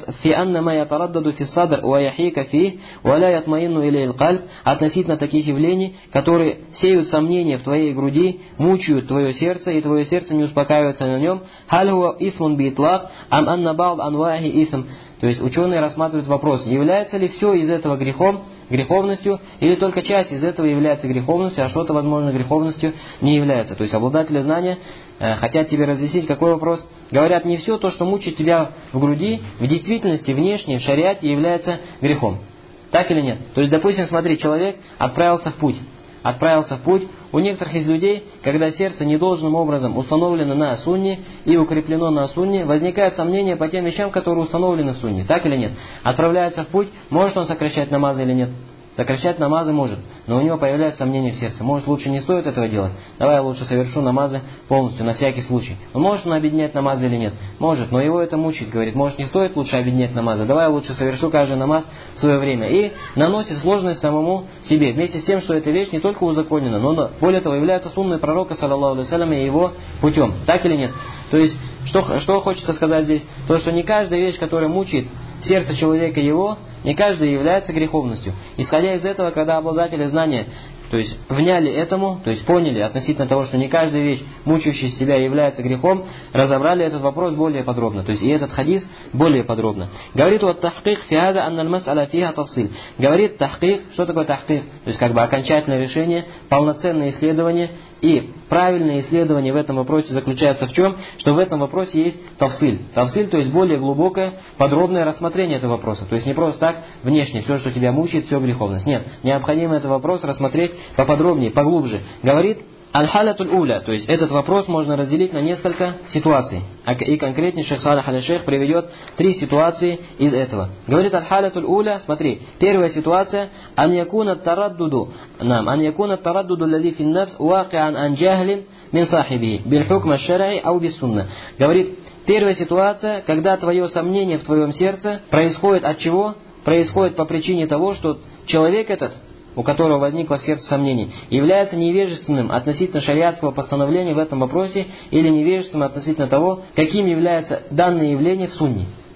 ма ятараддаду фи садр ва яхика фи ва ля ятмаинну илей аль-кальб. Относительно таких явлений, которые сеют сомнения в твоей груди, мучают твое сердце, и твое сердце не успокаивается на нем. Халь хуа исмун битлак ам анна ба'д анвахи исм. То есть ученые рассматривают вопрос, является ли все из этого грехом, греховностью, или только часть из этого является греховностью, а что-то, возможно, греховностью не является. То есть обладатели знания э, хотят тебе разъяснить, какой вопрос. Говорят, не все то, что мучает тебя в груди, в действительности, внешне, в шариате является грехом. Так или нет? То есть, допустим, смотри, человек отправился в путь. Отправился в путь. У некоторых из людей, когда сердце недолжным образом установлено на сунне и укреплено на сунне, возникает сомнение по тем вещам, которые установлены в сунне. Так или нет? Отправляется в путь, может он сокращать намазы или нет? Сокращать намазы может, но у него появляется сомнение в сердце. Может, лучше не стоит этого делать? Давай я лучше совершу намазы полностью, на всякий случай. Но может он объединять намазы или нет? Может, но его это мучает. Говорит, может, не стоит лучше объединять намазы? Давай я лучше совершу каждый намаз в свое время. И наносит сложность самому себе. Вместе с тем, что эта вещь не только узаконена, но более того, является сунной пророка, саллаллаху алейхи вассалям, и его путем. Так или нет? То есть, что, что хочется сказать здесь? То, что не каждая вещь, которая мучает сердце человека его, не каждая является греховностью. Исходя из этого, когда обладатели знания, то есть вняли этому, то есть поняли относительно того, что не каждая вещь, мучающая себя, является грехом, разобрали этот вопрос более подробно. То есть и этот хадис более подробно. Говорит вот тахкик фиаза анналь мас'аля фиха тавсиль. Говорит тахкик, что такое тахкик? То есть как бы окончательное решение, полноценное исследование. И правильное исследование в этом вопросе заключается в чем? Что в этом вопросе есть тавсиль. Тавсиль, то есть более глубокое, подробное рассмотрение этого вопроса. То есть не просто так внешне, все, что тебя мучает, все греховность. Нет, необходимо этот вопрос рассмотреть поподробнее, поглубже. Говорит аль-халятуль уля, то есть этот вопрос можно разделить на несколько ситуаций. И конкретнее шейх Салих аль-Шейх приведет три ситуации из этого. Говорит аль-халятуль уля, смотри, первая ситуация, ан якуна тараддуду, нам, ан якуна тараддуду лади фин нафс уакиан ан джахлин мин сахиби, биль хукма шар'и ау бис сунна. Говорит, первая ситуация, когда твое сомнение в твоем сердце происходит от чего? Происходит по причине того, что человек этот, у которого возникло в сердце сомнение, является невежественным относительно шариатского постановления в этом вопросе или невежественным относительно того, каким является данное явление в сунне.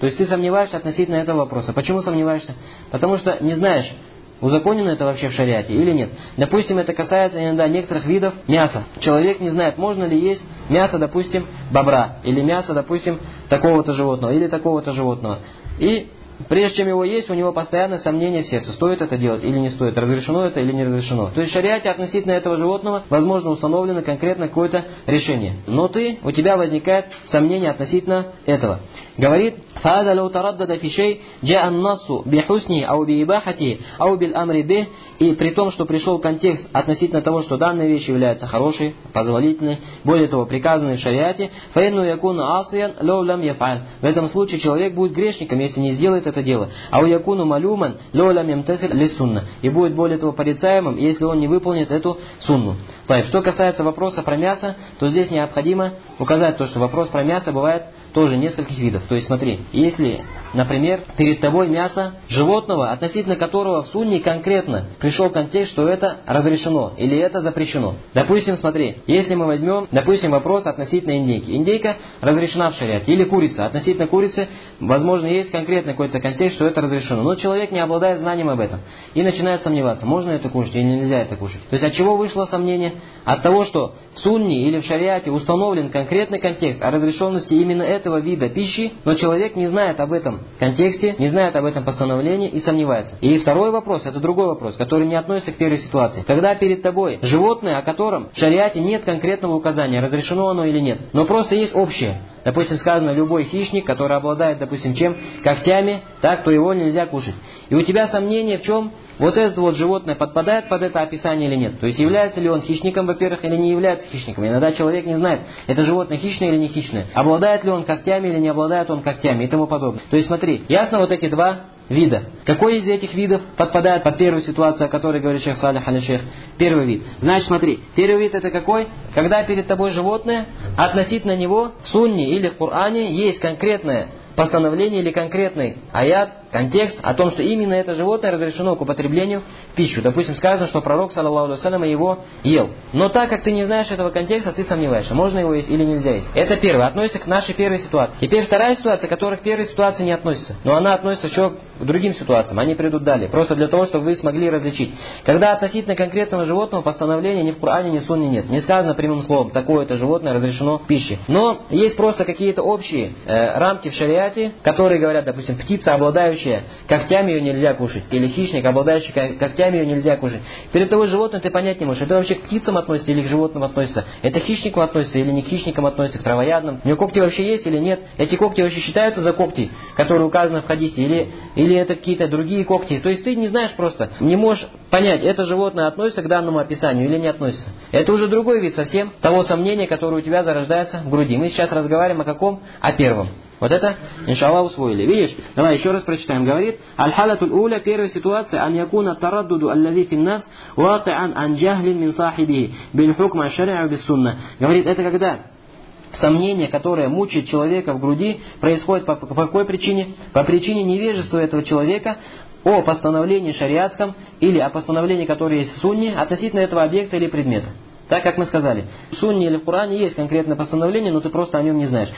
То есть ты сомневаешься относительно этого вопроса. Почему сомневаешься? Потому что не знаешь, узаконено это вообще в шариате или нет. Допустим, это касается иногда некоторых видов мяса. Человек не знает, можно ли есть мясо, допустим, бобра, или мясо, допустим, такого-то животного, или такого-то животного. И прежде чем его есть, у него постоянно сомнение в сердце, стоит это делать или не стоит, разрешено это или не разрешено. То есть в шариате относительно этого животного, возможно, установлено конкретно какое-то решение. Но ты, у тебя возникает сомнение относительно этого. Говорит: «Фаада лау тараддада фи шей, джаа ан-нассу бихусни ау биибахати ау бил амри бих». И при том, что пришел контекст относительно того, что данная вещь является хорошей, позволительной, более того, приказанной в шариате, фаинну якуну асиян лау лам яфаль. В этом случае человек будет грешником, если не сделает это дело. Ау якуну малюман лау лам ямтасиль ли сунна. И будет более того порицаемым, если он не выполнит эту сунну. Так, что касается вопроса про мясо, то здесь необходимо указать то, что вопрос про мясо бывает тоже нескольких видов. То есть смотри, если, например, перед тобой мясо животного, относительно которого в сунне конкретно пришел контекст, что это разрешено или это запрещено. Допустим, смотри, если мы возьмем, допустим, вопрос относительно индейки. Индейка разрешена в шариате. Или курица. Относительно курицы, возможно, есть конкретный какой-то контекст, что это разрешено. Но человек не обладает знанием об этом. И начинает сомневаться, можно это кушать или нельзя это кушать. То есть от чего вышло сомнение? От того, что в сунне или в шариате установлен конкретный контекст о разрешенности именно этого вида пищи, но человек не знает об этом контексте, не знает об этом постановлении и сомневается. И второй вопрос, это другой вопрос, который не относится к первой ситуации. Когда перед тобой животное, о котором в шариате нет конкретного указания, разрешено оно или нет, но просто есть общее. Допустим, сказано, любой хищник, который обладает, допустим, чем? Когтями, так, то его нельзя кушать. И у тебя сомнение в чем? Вот это вот животное подпадает под это описание или нет? То есть является ли он хищником, во-первых, или не является хищником? Иногда человек не знает, это животное хищное или не хищное. Обладает ли он когтями или не обладает он когтями и тому подобное. То есть смотри, ясно вот эти два вида. Какой из этих видов подпадает под первую ситуацию, о которой говорит шейх Салих аль-Шейх? Первый вид. Значит, смотри, первый вид это какой? Когда перед тобой животное, относительно него в сунне или в Коране есть конкретное постановление или конкретный аят, контекст о том, что именно это животное разрешено к употреблению в пищу. Допустим, сказано, что пророк, саллаллаху алейхи ва саллям, его ел. Но так как ты не знаешь этого контекста, ты сомневаешься, можно его есть или нельзя есть. Это первое, относится к нашей первой ситуации. Теперь вторая ситуация, которая к первой ситуации не относится. Но она относится еще к другим ситуациям, они придут далее. Просто для того, чтобы вы смогли различить. Когда относительно конкретного животного постановления ни в Коране, ни в Сунне нет. Не сказано прямым словом, такое-то животное разрешено в пище. Но есть просто какие-то общие э, рамки в шариате, которые говорят, допустим, птица, обладающая когтями, ее нельзя кушать. Или хищник, обладающий когтями, ее нельзя кушать. Перед тобой животное ты понять не можешь. Это вообще к птицам относится или к животным относится? Это к хищнику относится или не к хищникам относится, к травоядным? У него когти вообще есть или нет? Эти когти вообще считаются за когти, которые указаны в хадисе? Или, или это какие-то другие когти? То есть ты не знаешь просто, не можешь понять, это животное относится к данному описанию или не относится. Это уже другой вид совсем того сомнения, которое у тебя зарождается в груди. Мы сейчас разговариваем о каком? О первом. Вот это, иншаллах, усвоили. Видишь? Давай еще раз прочитаем. Говорит: аль-халатуль уля, первая ситуация, ан якуна тараддуду аллади фин нафс вакиан ан джахлин мин сахибихи биль хукма шари'у бис сунна. Говорит, это когда сомнение, которое мучает человека в груди, происходит по, по какой причине? По причине невежества этого человека о постановлении шариатском или о постановлении, которое есть в сунне, относительно этого объекта или предмета. Так как мы сказали, в сунне или в Коране есть конкретное постановление, но ты просто о нем не знаешь.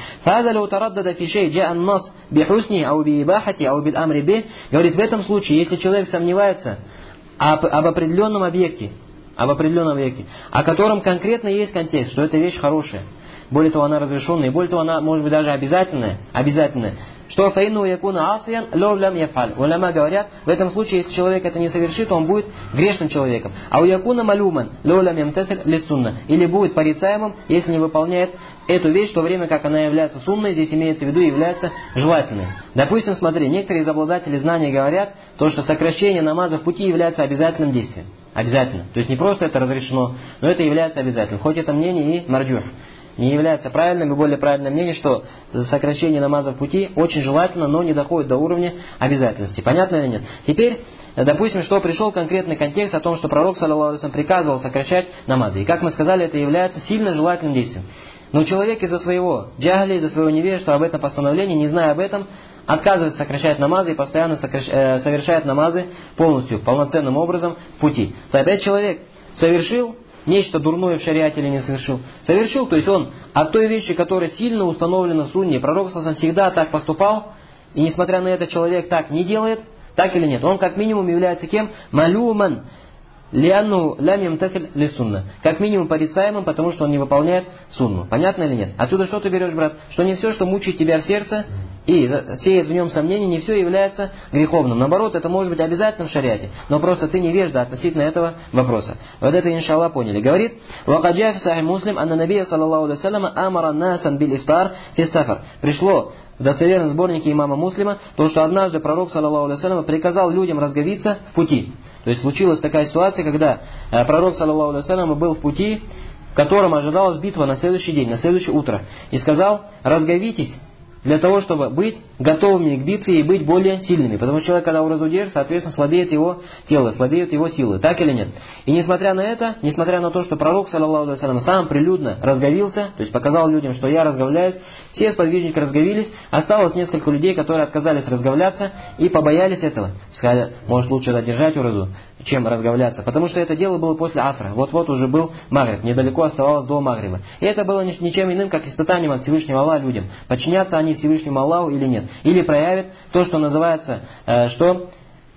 Говорит, в этом случае, если человек сомневается об, об определенном объекте, об определенном объекте, о котором конкретно есть контекст, что эта вещь хорошая, более того, она разрешенная, и более того, она может быть даже обязательная, обязательная, что фаинну якуна асиян лау лам яфаль. Уляма говорят, в этом случае, если человек это не совершит, он будет грешным человеком. А у якуна малюман лау лам ямтасиль ли сунна. Или будет порицаемым, если не выполняет эту вещь, в то время как она является сунной, здесь имеется в виду, является желательной. Допустим, смотри, некоторые из обладателей знаний говорят, то, что сокращение намаза в пути является обязательным действием. Обязательно. То есть не просто это разрешено, но это является обязательным. Хоть это мнение и марджух. Не является правильным, и более правильное мнение, что сокращение намаза в пути очень желательно, но не доходит до уровня обязательности. Понятно или нет? Теперь, допустим, что пришел конкретный контекст о том, что пророк, саллаллаху алейхи ва саллям, приказывал сокращать намазы. И как мы сказали, это является сильно желательным действием. Но человек из-за своего джахли, из-за своего невежества об этом постановлении, не зная об этом, отказывается сокращать намазы и постоянно сокращ... э, совершает намазы полностью, полноценным образом в пути. То опять человек совершил нечто дурное в шариате или не совершил. Совершил, то есть он от той вещи, которая сильно установлена в сунне, пророк саллаллаху алейхи ва саллям всегда так поступал, и несмотря на это человек так не делает, так или нет, он как минимум является кем? Малюман. Лианну лям ямтафиль ли сунна. Как минимум порицаемым, потому что он не выполняет сунну. Понятно или нет? Отсюда что ты берешь, брат? Что не все, что мучает тебя в сердце и сеет в нем сомнения, не все является греховным. Наоборот, это может быть обязательным в шариате, но просто ты невежда относительно этого вопроса. Вот это, иншаллах, поняли. Говорит, «Вакаджа фи сахих муслим, анна набия, саллаллаху алейхи вассалям, амара насан бил ифтар фи сафар». Пришло в достоверном сборнике имама Муслима то, что однажды пророк, саллаллаху алейхи вассалям, приказал людям разговиться в пути. То есть случилась такая ситуация, когда э, пророк, саллаллаху алейхи вассалям, был в пути, в котором ожидалась битва на следующий день, на следующее утро. И сказал, разговитесь для того, чтобы быть готовыми к битве и быть более сильными. Потому что человек, когда в разудер, соответственно, слабеет его тело, слабеют его силы. Так или нет? И несмотря на это, несмотря на то, что пророк, саллаллаху алейхи вассалям, сам прилюдно разговился, то есть показал людям, что я разговляюсь, все сподвижники разговились, осталось несколько людей, которые отказались разговляться и побоялись этого. Сказали, может лучше задержать уразу, чем разговляться. Потому что это дело было после асра. Вот-вот уже был магриб, недалеко оставалось до магриба. И это было ничем иным, как испытанием от Всевышнего Аллаха людям. Подчиняться они Всевышнему Аллаху или нет. Или проявят то, что называется, э, что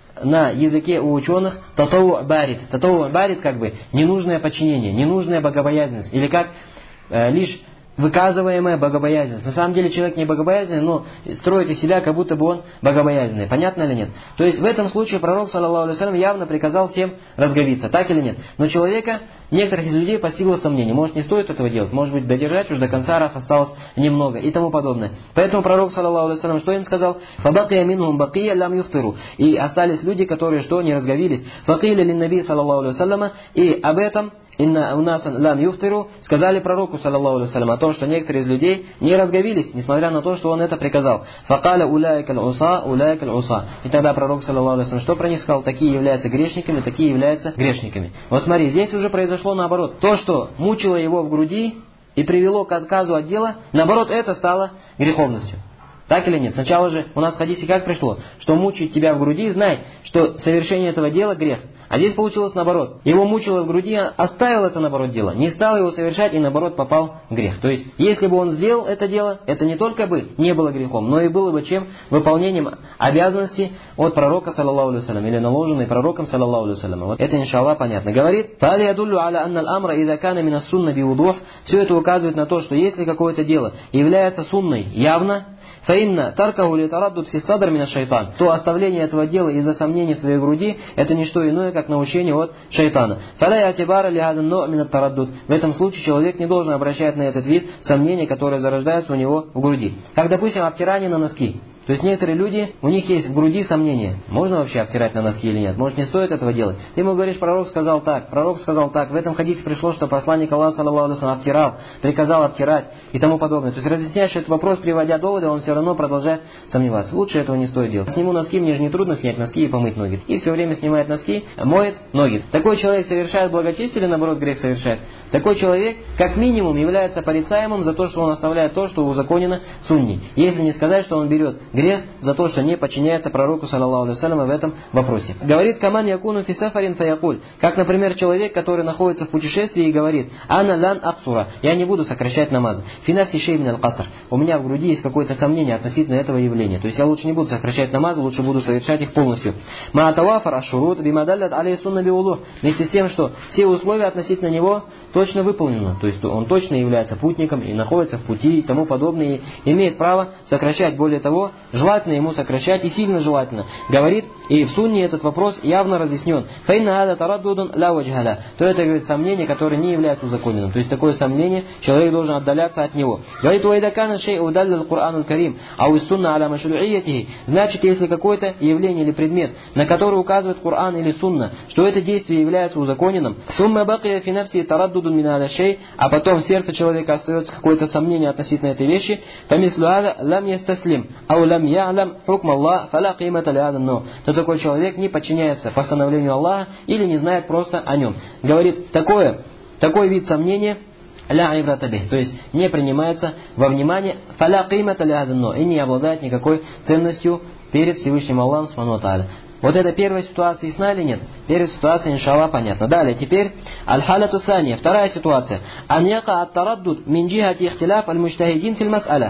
на языке у ученых татоу барит. Татоу барит как бы ненужное подчинение, ненужная богобоязненность. Или как э, лишь выказываемая богобоязненность. На самом деле человек не богобоязненный, но строит из себя, как будто бы он богобоязненный. Понятно или нет? То есть в этом случае пророк, саллаллаху алейхи вассалям, явно приказал всем разговиться. Так или нет? Но человека, некоторых из людей постигло сомнение. Может, не стоит этого делать? Может быть, додержать уж до конца, раз осталось немного и тому подобное. Поэтому пророк, саллаллаху алейхи вассалям, что им сказал? «Фабакия минхум бакия лям юфтиру». И остались люди, которые что? Не разговились. «Факиля лин наби, саллаллаху алейхи вассалям». И об этом «Инна унасан лам юфтиру» сказали пророку, саллаллаху алейхи вассалям, о том, что некоторые из людей не разговились, несмотря на то, что он это приказал. «Факаля уляйкаль уса, уляйкаль уса». И тогда пророк, саллаллаху алейхи вассалям, что про них сказал? Такие являются грешниками, такие являются грешниками. Вот смотри, здесь уже произошло наоборот. То, что мучило его в груди и привело к отказу от дела, наоборот, это стало греховностью. Так или нет? Сначала же у нас в хадисе как пришло? Что мучает тебя в груди, знай, что совершение этого дела грех. А здесь получилось наоборот. Его мучило в груди, оставил это наоборот дело. Не стал его совершать и наоборот попал в грех. То есть, если бы он сделал это дело, это не только бы не было грехом, но и было бы чем? Выполнением обязанностей от пророка, саллаллаху алейхи вассалям, или наложенной пророком, саллаллаху алейхи вассалям. Вот это, иншаллах, понятно. Говорит, «Фали ядуллю аля анналь амра ида кана мина сунна би вудух». Все это указывает на то, что если какое-то дело является сунной явно, фаинна таркаху ли тараддуд фи садр мина шайтан, то оставление этого дела из-за сомнений в твоей груди, это не что иное, как научение от шайтана. Фаля ятибара ли хадан но мина тараддуд. В этом случае человек не должен обращать на этот вид сомнений, которые зарождаются у него в груди. Как, допустим, обтирание на носки. То есть некоторые люди, у них есть в груди сомнения, можно вообще обтирать на носки или нет, может не стоит этого делать. Ты ему говоришь, пророк сказал так, пророк сказал так, в этом хадисе пришло, что посланник Аллаха, саллаллаху алейхи вассалям, обтирал, приказал обтирать и тому подобное. То есть разъясняешь этот вопрос, приводя доводы, он все равно продолжает сомневаться. Лучше этого не стоит делать. Сниму носки, мне же не трудно снять носки и помыть ноги. И все время снимает носки, моет ноги. Такой человек совершает благочестие или наоборот грех совершает? Такой человек как минимум является порицаемым за то, что он оставляет то, что узаконено в сунне. Если не сказать, что он берет грех за то, что не подчиняется пророку, саллаллаху алейхи вассалям, в этом вопросе. Говорит, каман якуну фи сафарин фаякуль. Как, например, человек, который находится в путешествии и говорит, ана лан аксура, я не буду сокращать намазы. Финафси шей мин аль-каср. У меня в груди есть какое-то сомнение относительно этого явления. То есть я лучше не буду сокращать намазы, лучше буду совершать их полностью. Маатавафар ашурут бимадаллят алей сунна биулух. Вместе с тем, что все условия относительно него точно выполнены. То есть он точно является путником и находится в пути и тому подобное. И имеет право сокращать. Более того, желательно ему сокращать и сильно желательно. Говорит, и в сунне этот вопрос явно разъяснен. Файна ада тараддудун ля ваджхаля. То это, говорит, сомнение, которое не является узаконенным. То есть такое сомнение, человек должен отдаляться от него. Говорит, уайдакана шей удаллил Куранул Карим, а у сунна аля машру'iятихи. Значит, если какое-то явление или предмет, на который указывает Коран или сунна, что это действие является узаконенным, сумма бакия фи нафси тараддудун мин ада шей, а потом в сердце человека остается какое-то сомнение относительно этой вещи, фамислу ада лам ястаслим, ау лам я'лам хукм Аллах, фаля кимата ли адан но. То такой человек не подчиняется постановлению Аллаха или не знает просто о нем. Говорит, такое, такой вид сомнения ля ибрата бих, то есть не принимается во внимание, фаля кимата ли адан но, и не обладает никакой ценностью перед Всевышним Аллахом субхану ва тааля. Вот это первая ситуация, ясна или нет? Первая ситуация, иншаллах, понятно. Далее, теперь, аль-халяту сания, вторая ситуация. Аньяка ат-тараддуд мин джихати ихтиляф аль-муджтахидин фил мас'аля.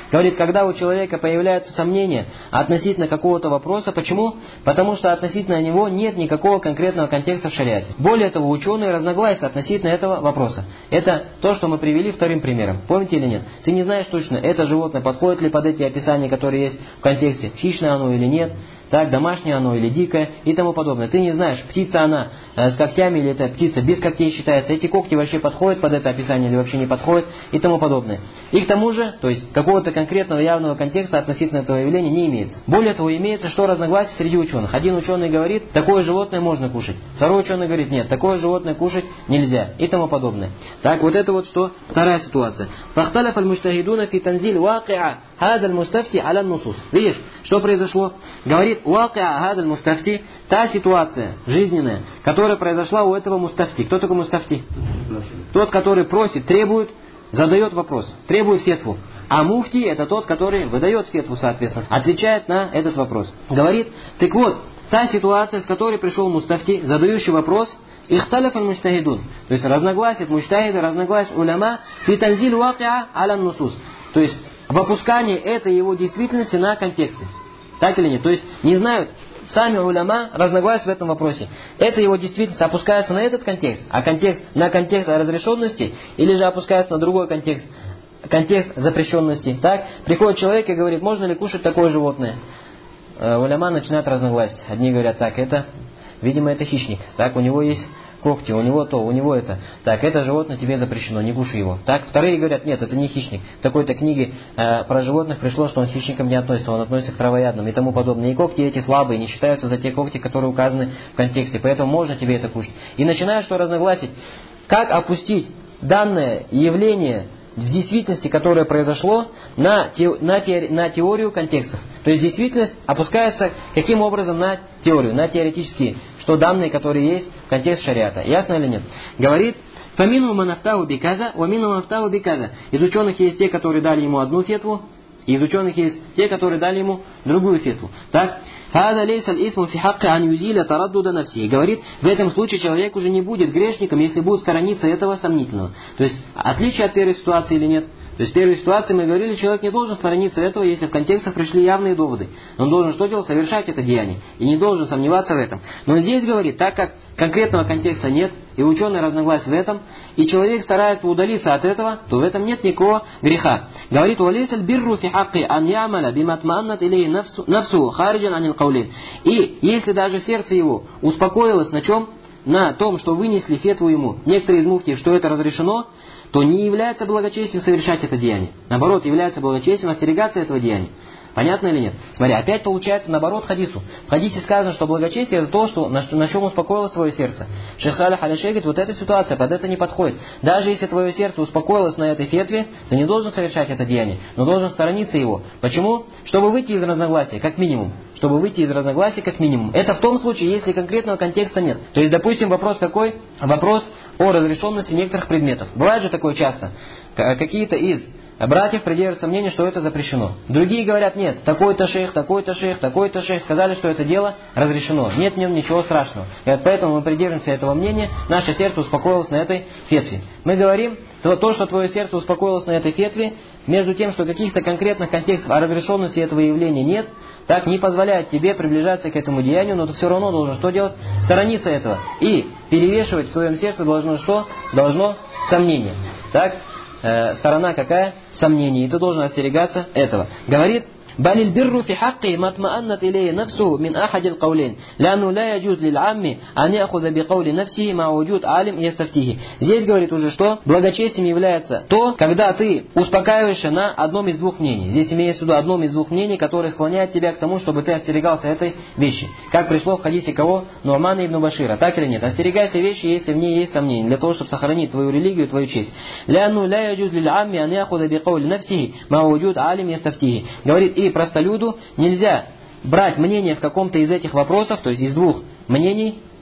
Говорит, когда у человека появляются сомнения относительно какого-то вопроса, почему? Потому что относительно него нет никакого конкретного контекста в шариате. Более того, ученые разногласия относительно этого вопроса. Это то, что мы привели вторым примером. Помните или нет? Ты не знаешь точно, это животное подходит ли под эти описания, которые есть в контексте, хищное оно или нет, так, домашнее оно или дикое и тому подобное. Ты не знаешь, птица она э, с когтями или это птица без когтей считается, эти когти вообще подходят под это описание или вообще не подходят и тому подобное. И к тому же, то есть какого-то конкретного явного контекста относительно этого явления не имеется. Более того, имеется, что разногласие среди ученых. Один ученый говорит, такое животное можно кушать. Второй ученый говорит, нет, такое животное кушать нельзя и тому подобное. Так, вот это вот что? Вторая ситуация. فاختلف المجتهدون في تنزيل واقع هذا المستفتي على النصوص. Видишь, что произошло? Говорит, واقع هذا المستفتي, та ситуация жизненная, которая произошла у этого мустафти. Кто такой мустафти? Тот, который просит, требует, задает вопрос, требует фетву. А муфти это тот, который выдает фетву, соответственно, отвечает на этот вопрос. Говорит, так вот, та ситуация, с которой пришел мустафти, задающий вопрос, ихталяф аль-муджтахидун, то есть разногласие муджтахида, разногласие уляма, фи танзиль вакиа аля нусус, то есть в опускании этой его действительности на контексты. Так или нет? То есть не знают, сами уляма разногласия в этом вопросе. Это его действительность опускается на этот контекст, а контекст на контекст разрешенности, или же опускается на другой контекст, контекст запрещенности. Так, приходит человек и говорит, можно ли кушать такое животное? Уляма начинают разногласить. Одни говорят, так, это, видимо, это хищник. Так, у него есть когти, у него то, у него это. Так, это животное тебе запрещено, не кушай его. Так, вторые говорят, нет, это не хищник. В такой-то книге э, про животных пришло, что он к хищникам не относится, он относится к травоядным и тому подобное. И когти эти слабые, не считаются за те когти, которые указаны в контексте. Поэтому можно тебе это кушать. И начинают что разногласить. Как опустить данное явление в действительности, которое произошло, на, те, на, те, на теорию контекстов. То есть действительность опускается каким образом на теорию, на теоретические, что данные, которые есть в контексте шариата. Ясно или нет? Говорит, фамину манафтау биказа, вамину манафтау биказа. Из ученых есть те, которые дали ему одну фетву, и из ученых есть те, которые дали ему другую фетву. Так? Говорит, в этом случае человек уже не будет грешником, если будет сторониться этого сомнительного. То есть, отличие от первой ситуации или нет? То есть, в первой ситуации мы говорили, человек не должен сторониться этого, если в контекстах пришли явные доводы. Он должен что делать? Совершать это деяние. И не должен сомневаться в этом. Но здесь говорит, так как конкретного контекста нет, и ученые разногласия в этом, и человек старается удалиться от этого, то в этом нет никакого греха. Говорит, и если даже сердце его успокоилось на чем? На том, что вынесли фетву ему некоторые из муфтиев, что это разрешено, то не является благочестием совершать это деяние. Наоборот, является благочестием остерегаться этого деяния. Понятно или нет? Смотри, опять получается наоборот хадису. В хадисе сказано, что благочестие это то, что, на, что, на чем успокоилось твое сердце. Шейх Салих аль-Шейх говорит, вот эта ситуация, под это не подходит. Даже если твое сердце успокоилось на этой фетве, ты не должен совершать это деяние, но должен сторониться его. Почему? Чтобы выйти из разногласия, как минимум. Чтобы выйти из разногласия, как минимум. Это в том случае, если конкретного контекста нет. То есть, допустим, вопрос какой? Вопрос о разрешенности некоторых предметов. Бывает же такое часто. Какие-то из братьев придерживаются мнения, что это запрещено. Другие говорят, нет, такой-то шейх, такой-то шейх, такой-то шейх сказали, что это дело разрешено. Нет в нем ничего страшного. И вот поэтому мы придерживаемся этого мнения, наше сердце успокоилось на этой фетве. Мы говорим, то, то, что твое сердце успокоилось на этой фетве, между тем, что каких-то конкретных контекстов о разрешенности этого явления нет, так не позволяет тебе приближаться к этому деянию, но ты все равно должен что делать? Сторониться этого. И перевешивать в твоем сердце должно что? Должно сомнение. Так? Э, сторона какая? Сомнение. И ты должен остерегаться этого. Говорит, بل البر في حقه ما اطمأنت إليه نفسه من أحد القولين لأنه لا يجوز للعام أن يأخذ بقول نفسه مع وجود عالم يستفتيه. Здесь говорит уже что? Благочестием является то, когда ты успокаиваешься на одном из двух мнений. Здесь имеется в виду одном из двух мнений, которое склоняет тебя к тому, чтобы ты остерегался этой вещи. Как пришло в хадисе кого? Ну'мана ибн Башира. Так или нет? Остерегайся вещи, если в ней есть сомнения, для того, чтобы сохранить твою религию, твою честь. لأنه لا يجوز للعام أن يأخذ بقول نفسه مع وجود عالم يستفتيه. Говорит, и простолюду нельзя брать мнение в каком-то из этих вопросов, то есть из двух мнений,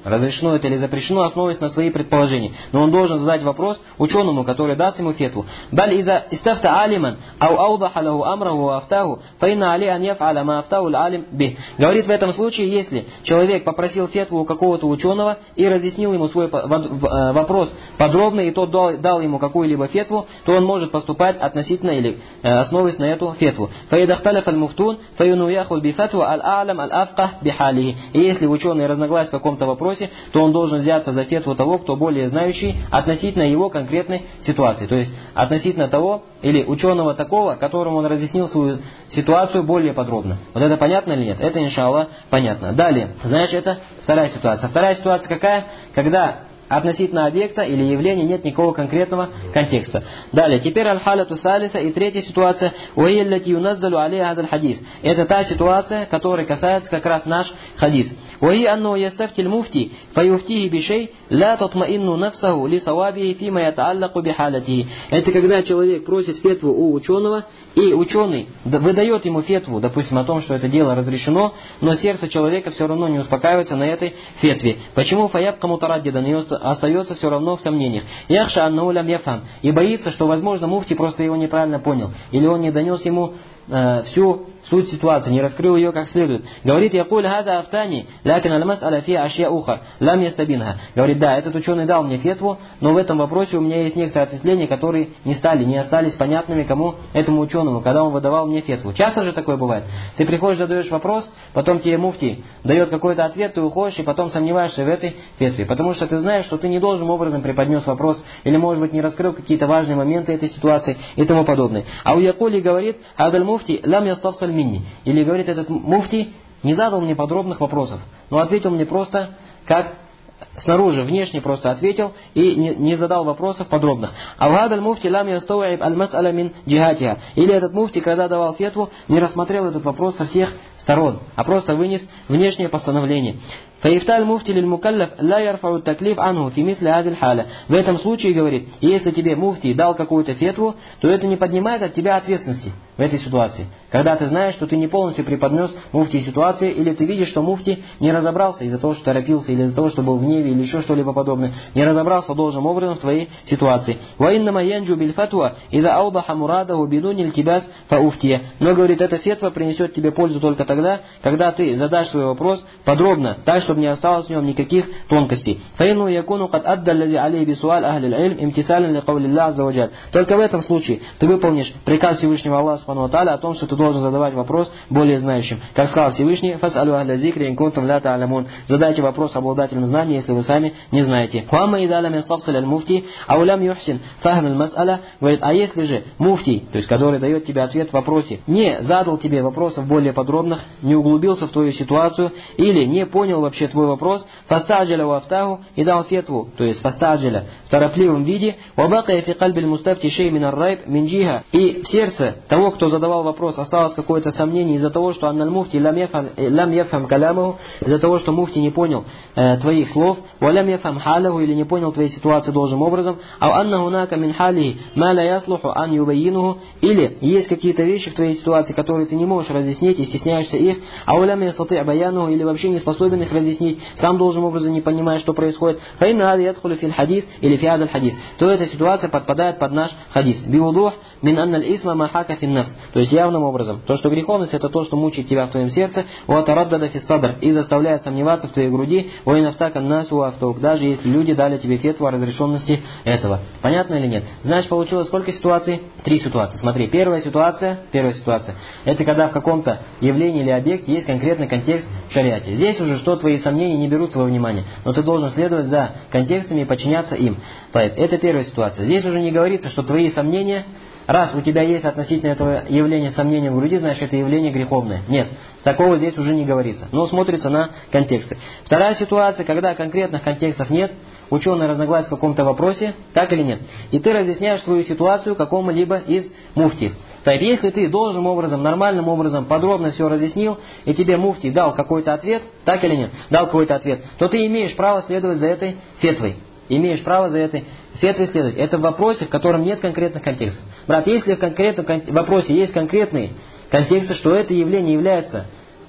разрешено это или запрещено, основываясь на свои предположения. Но он должен задать вопрос ученому, который даст ему фетву. Баль иза истафта алиман, ау аудаха лаху амраху афтаху, фаинна али ан яф'аля ма афтаху алим бих. Говорит, в этом случае, если человек попросил фетву у какого-то ученого и разъяснил ему свой вопрос подробно, и тот дал, дал ему какую-либо фетву, то он может поступать относительно или э, основываясь на эту фетву. Фаидахталиф аль-муфтун, фаюну яхуль бифатву аль-а'лам аль-афках бихалихи. И если ученые разногласия в каком-то вопросе, то он должен взяться за фетву того, кто более знающий относительно его конкретной ситуации. То есть относительно того, или ученого такого, которому он разъяснил свою ситуацию более подробно. Вот это понятно или нет? Это, иншаллах, понятно. Далее, знаешь, это вторая ситуация. Вторая ситуация какая? Когда относительно объекта или явления нет никакого конкретного контекста. Далее, теперь аль-халяту салиса и третья ситуация. Уайяллати юназзалу алейха адаль хадис. Это та ситуация, которая касается как раз наш хадис. Уайи анну ястафтиль муфти, фаюфтихи бишей, ла татмаинну нафсаху ли савабихи фима ятааллаку бихалятихи. Это когда человек просит фетву у ученого, и ученый выдает ему фетву, допустим, о том, что это дело разрешено, но сердце человека все равно не успокаивается на этой фетве. Почему фаябка мутараддидан, ее остается все равно в сомнениях. Яхша аннау лям яфам. И боится, что, возможно, муфти просто его неправильно понял. Или он не донес ему э, всю суть ситуации, не раскрыл ее как следует. Говорит, якуль хада афтани, лякин алмас аляфи ашья ухар, лам ястабинха. Говорит, да, этот ученый дал мне фетву, но в этом вопросе у меня есть некоторые ответвления, которые не стали, не остались понятными кому этому ученому, когда он выдавал мне фетву. Часто же такое бывает. Ты приходишь, задаешь вопрос, потом тебе муфти дает какой-то ответ, ты уходишь и потом сомневаешься в этой фетве, потому что ты знаешь, что ты не должным образом преподнес вопрос, или, может быть, не раскрыл какие-то важные моменты этой ситуации и тому подобное. А у Якули говорит, адаль муфти лам яставсаль минни. Или говорит, этот муфти не задал мне подробных вопросов, но ответил мне просто как снаружи, внешне просто ответил и не, не задал вопросов подробных. А вгадаль муфти лам ястауиб аль-мас'аля мин джихатиха. Или этот муфти, когда давал фетву, не рассмотрел этот вопрос со всех сторон, а просто вынес внешнее постановление. Фаифталь муфти лиль мукаллаф ла ярфау таклиф анху фи мисли адиль халя. В этом случае, говорит, если тебе муфти дал какую-то фетву, то это не поднимает от тебя ответственности в этой ситуации. Когда ты знаешь, что ты не полностью преподнес муфти ситуации, или ты видишь, что муфти не разобрался из-за того, что торопился, или из-за того, что был в гневе, или еще что-либо подобное, не разобрался должным образом в твоей ситуации. Ваиннама янджу биль фатва, ида аудаха мурадаху бидуниль кибас фауфтия. Но, говорит, эта фетва принесет тебе пользу только тогда, когда ты задашь свой вопрос подробно, так, чтобы не осталось в нем никаких тонкостей. Фаину якуну кад аддаллади алей бисуаль ахлиль ильм имтисалин ли кавлилля азза ва джаль. Только в этом случае ты выполнишь приказ Всевышнего Аллаха субхану ва тааля о том, что ты должен задавать вопрос более знающим. Как сказал Всевышний, фасалю ахля зикри ин кунтум ла та'алямун. Задайте вопрос обладателям знаний, если вы сами не знаете. Хуамма идалям ястафсаль аль муфти, аулям юхсин фахм аль мас'аля. Говорит, а если же муфти, то есть который дает тебе ответ в вопросе, не задал тебе вопросов более подробных, не углубился в твою ситуацию, или не понял вообще твой вопрос, фастаджаля ва афтаху, и дал фетву, то есть фастаджаля в торопливом виде, вабакая фи кальбиль мустафти шей мин ар-райб мин джиха, и в сердце того, кто задавал вопрос, осталось какое-то сомнение из-за того, что анналь муфти лам яфхам калямаху, из-за того, что муфти не понял э, твоих слов, ва лам яфхам халяху, или не понял твоей ситуации должным образом, а анна гунака мин халихи ма ла яслуху ан юбайинуху, или есть какие-то вещи в твоей ситуации, которые ты не можешь разъяснить и стесняешься их, а улям ястати баянуху, или вообще не способен их разъяснить, сам должным образом не понимаешь, что происходит, фаинна ада ядхулю фил хадис или фи адаль хадис, то эта ситуация подпадает под наш хадис. Биудух мин анналь исма махака фин нафс, то есть явным образом, то, что греховность, это то, что мучает тебя в твоем сердце, уатараддада фис садр, и заставляет сомневаться в твоей груди, уайнафтакан насу автук, даже если люди дали тебе фетву о разрешенности этого. Понятно или нет? Значит, получилось сколько ситуаций? Три ситуации. Смотри, первая ситуация, первая ситуация, это когда в каком-то явлении или объекте есть конкретный контекст в шариате. Здесь уже что твои сомнения не берут своего внимания, но ты должен следовать за контекстами и подчиняться им. Это первая ситуация. Здесь уже не говорится, что твои сомнения, раз у тебя есть относительно этого явления сомнения в груди, значит, это явление греховное. Нет, такого здесь уже не говорится. Но смотрится на контексты. Вторая ситуация, когда конкретных контекстов нет, ученые разногласия в каком-то вопросе, так или нет. И ты разъясняешь свою ситуацию какому-либо из муфтиев. То есть, если ты должным образом, нормальным образом, подробно все разъяснил, и тебе муфти дал какой-то ответ, так или нет, дал какой-то ответ, то ты имеешь право следовать за этой фетвой. Имеешь право за этой фетвой следовать. Это в вопросе, в котором нет конкретных контекстов. Брат, если в конкретном вопросе есть конкретные контексты, что это явление является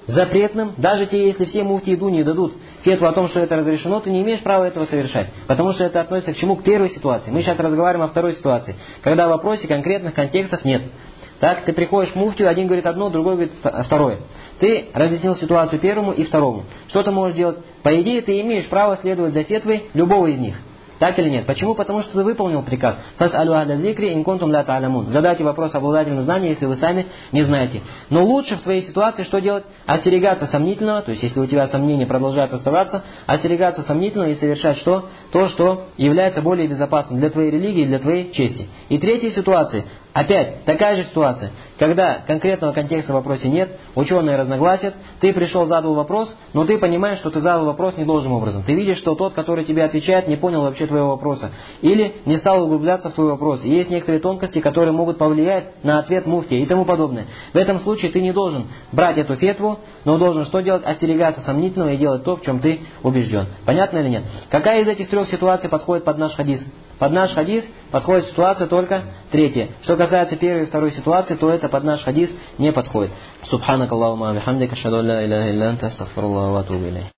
запретным, даже те, если все муфти и дуни дадут фетву о том, что это разрешено, ты не имеешь права этого совершать. Потому что это относится к чему? К первой ситуации. Мы сейчас разговариваем о второй ситуации, когда в вопросе конкретных контекстов нет. Так, ты приходишь к муфтию, один говорит одно, другой говорит второе. Ты разъяснил ситуацию первому и второму. Что ты можешь делать? По идее, ты имеешь право следовать за фетвой любого из них. Так или нет? Почему? Потому что ты выполнил приказ. «Фас'алу ахля зикри ин кунтум ля та'алямун». Задайте вопрос обладателям знания, если вы сами не знаете. Но лучше в твоей ситуации что делать? Остерегаться сомнительного, то есть если у тебя сомнения продолжают оставаться, остерегаться сомнительного и совершать что? То, что является более безопасным для твоей религии и для твоей чести. И третья ситуация. Опять, такая же ситуация, когда конкретного контекста в вопросе нет, ученые разногласят, ты пришел, задал вопрос, но ты понимаешь, что ты задал вопрос недолжным образом. Ты видишь, что тот, который тебе отвечает, не понял вообще твоего вопроса, или не стал углубляться в твой вопрос. И есть некоторые тонкости, которые могут повлиять на ответ муфтия и тому подобное. В этом случае ты не должен брать эту фетву, но должен что делать? Остерегаться сомнительного и делать то, в чем ты убежден. Понятно или нет? Какая из этих трех ситуаций подходит под наш хадис? Под наш хадис подходит ситуация только третья. Что касается первой и второй ситуации, то это под наш хадис не подходит. Субханак Аллахумма бихамдика, ашхаду ан ла иляха илля анта, астагфируллаха ва атубу илейх.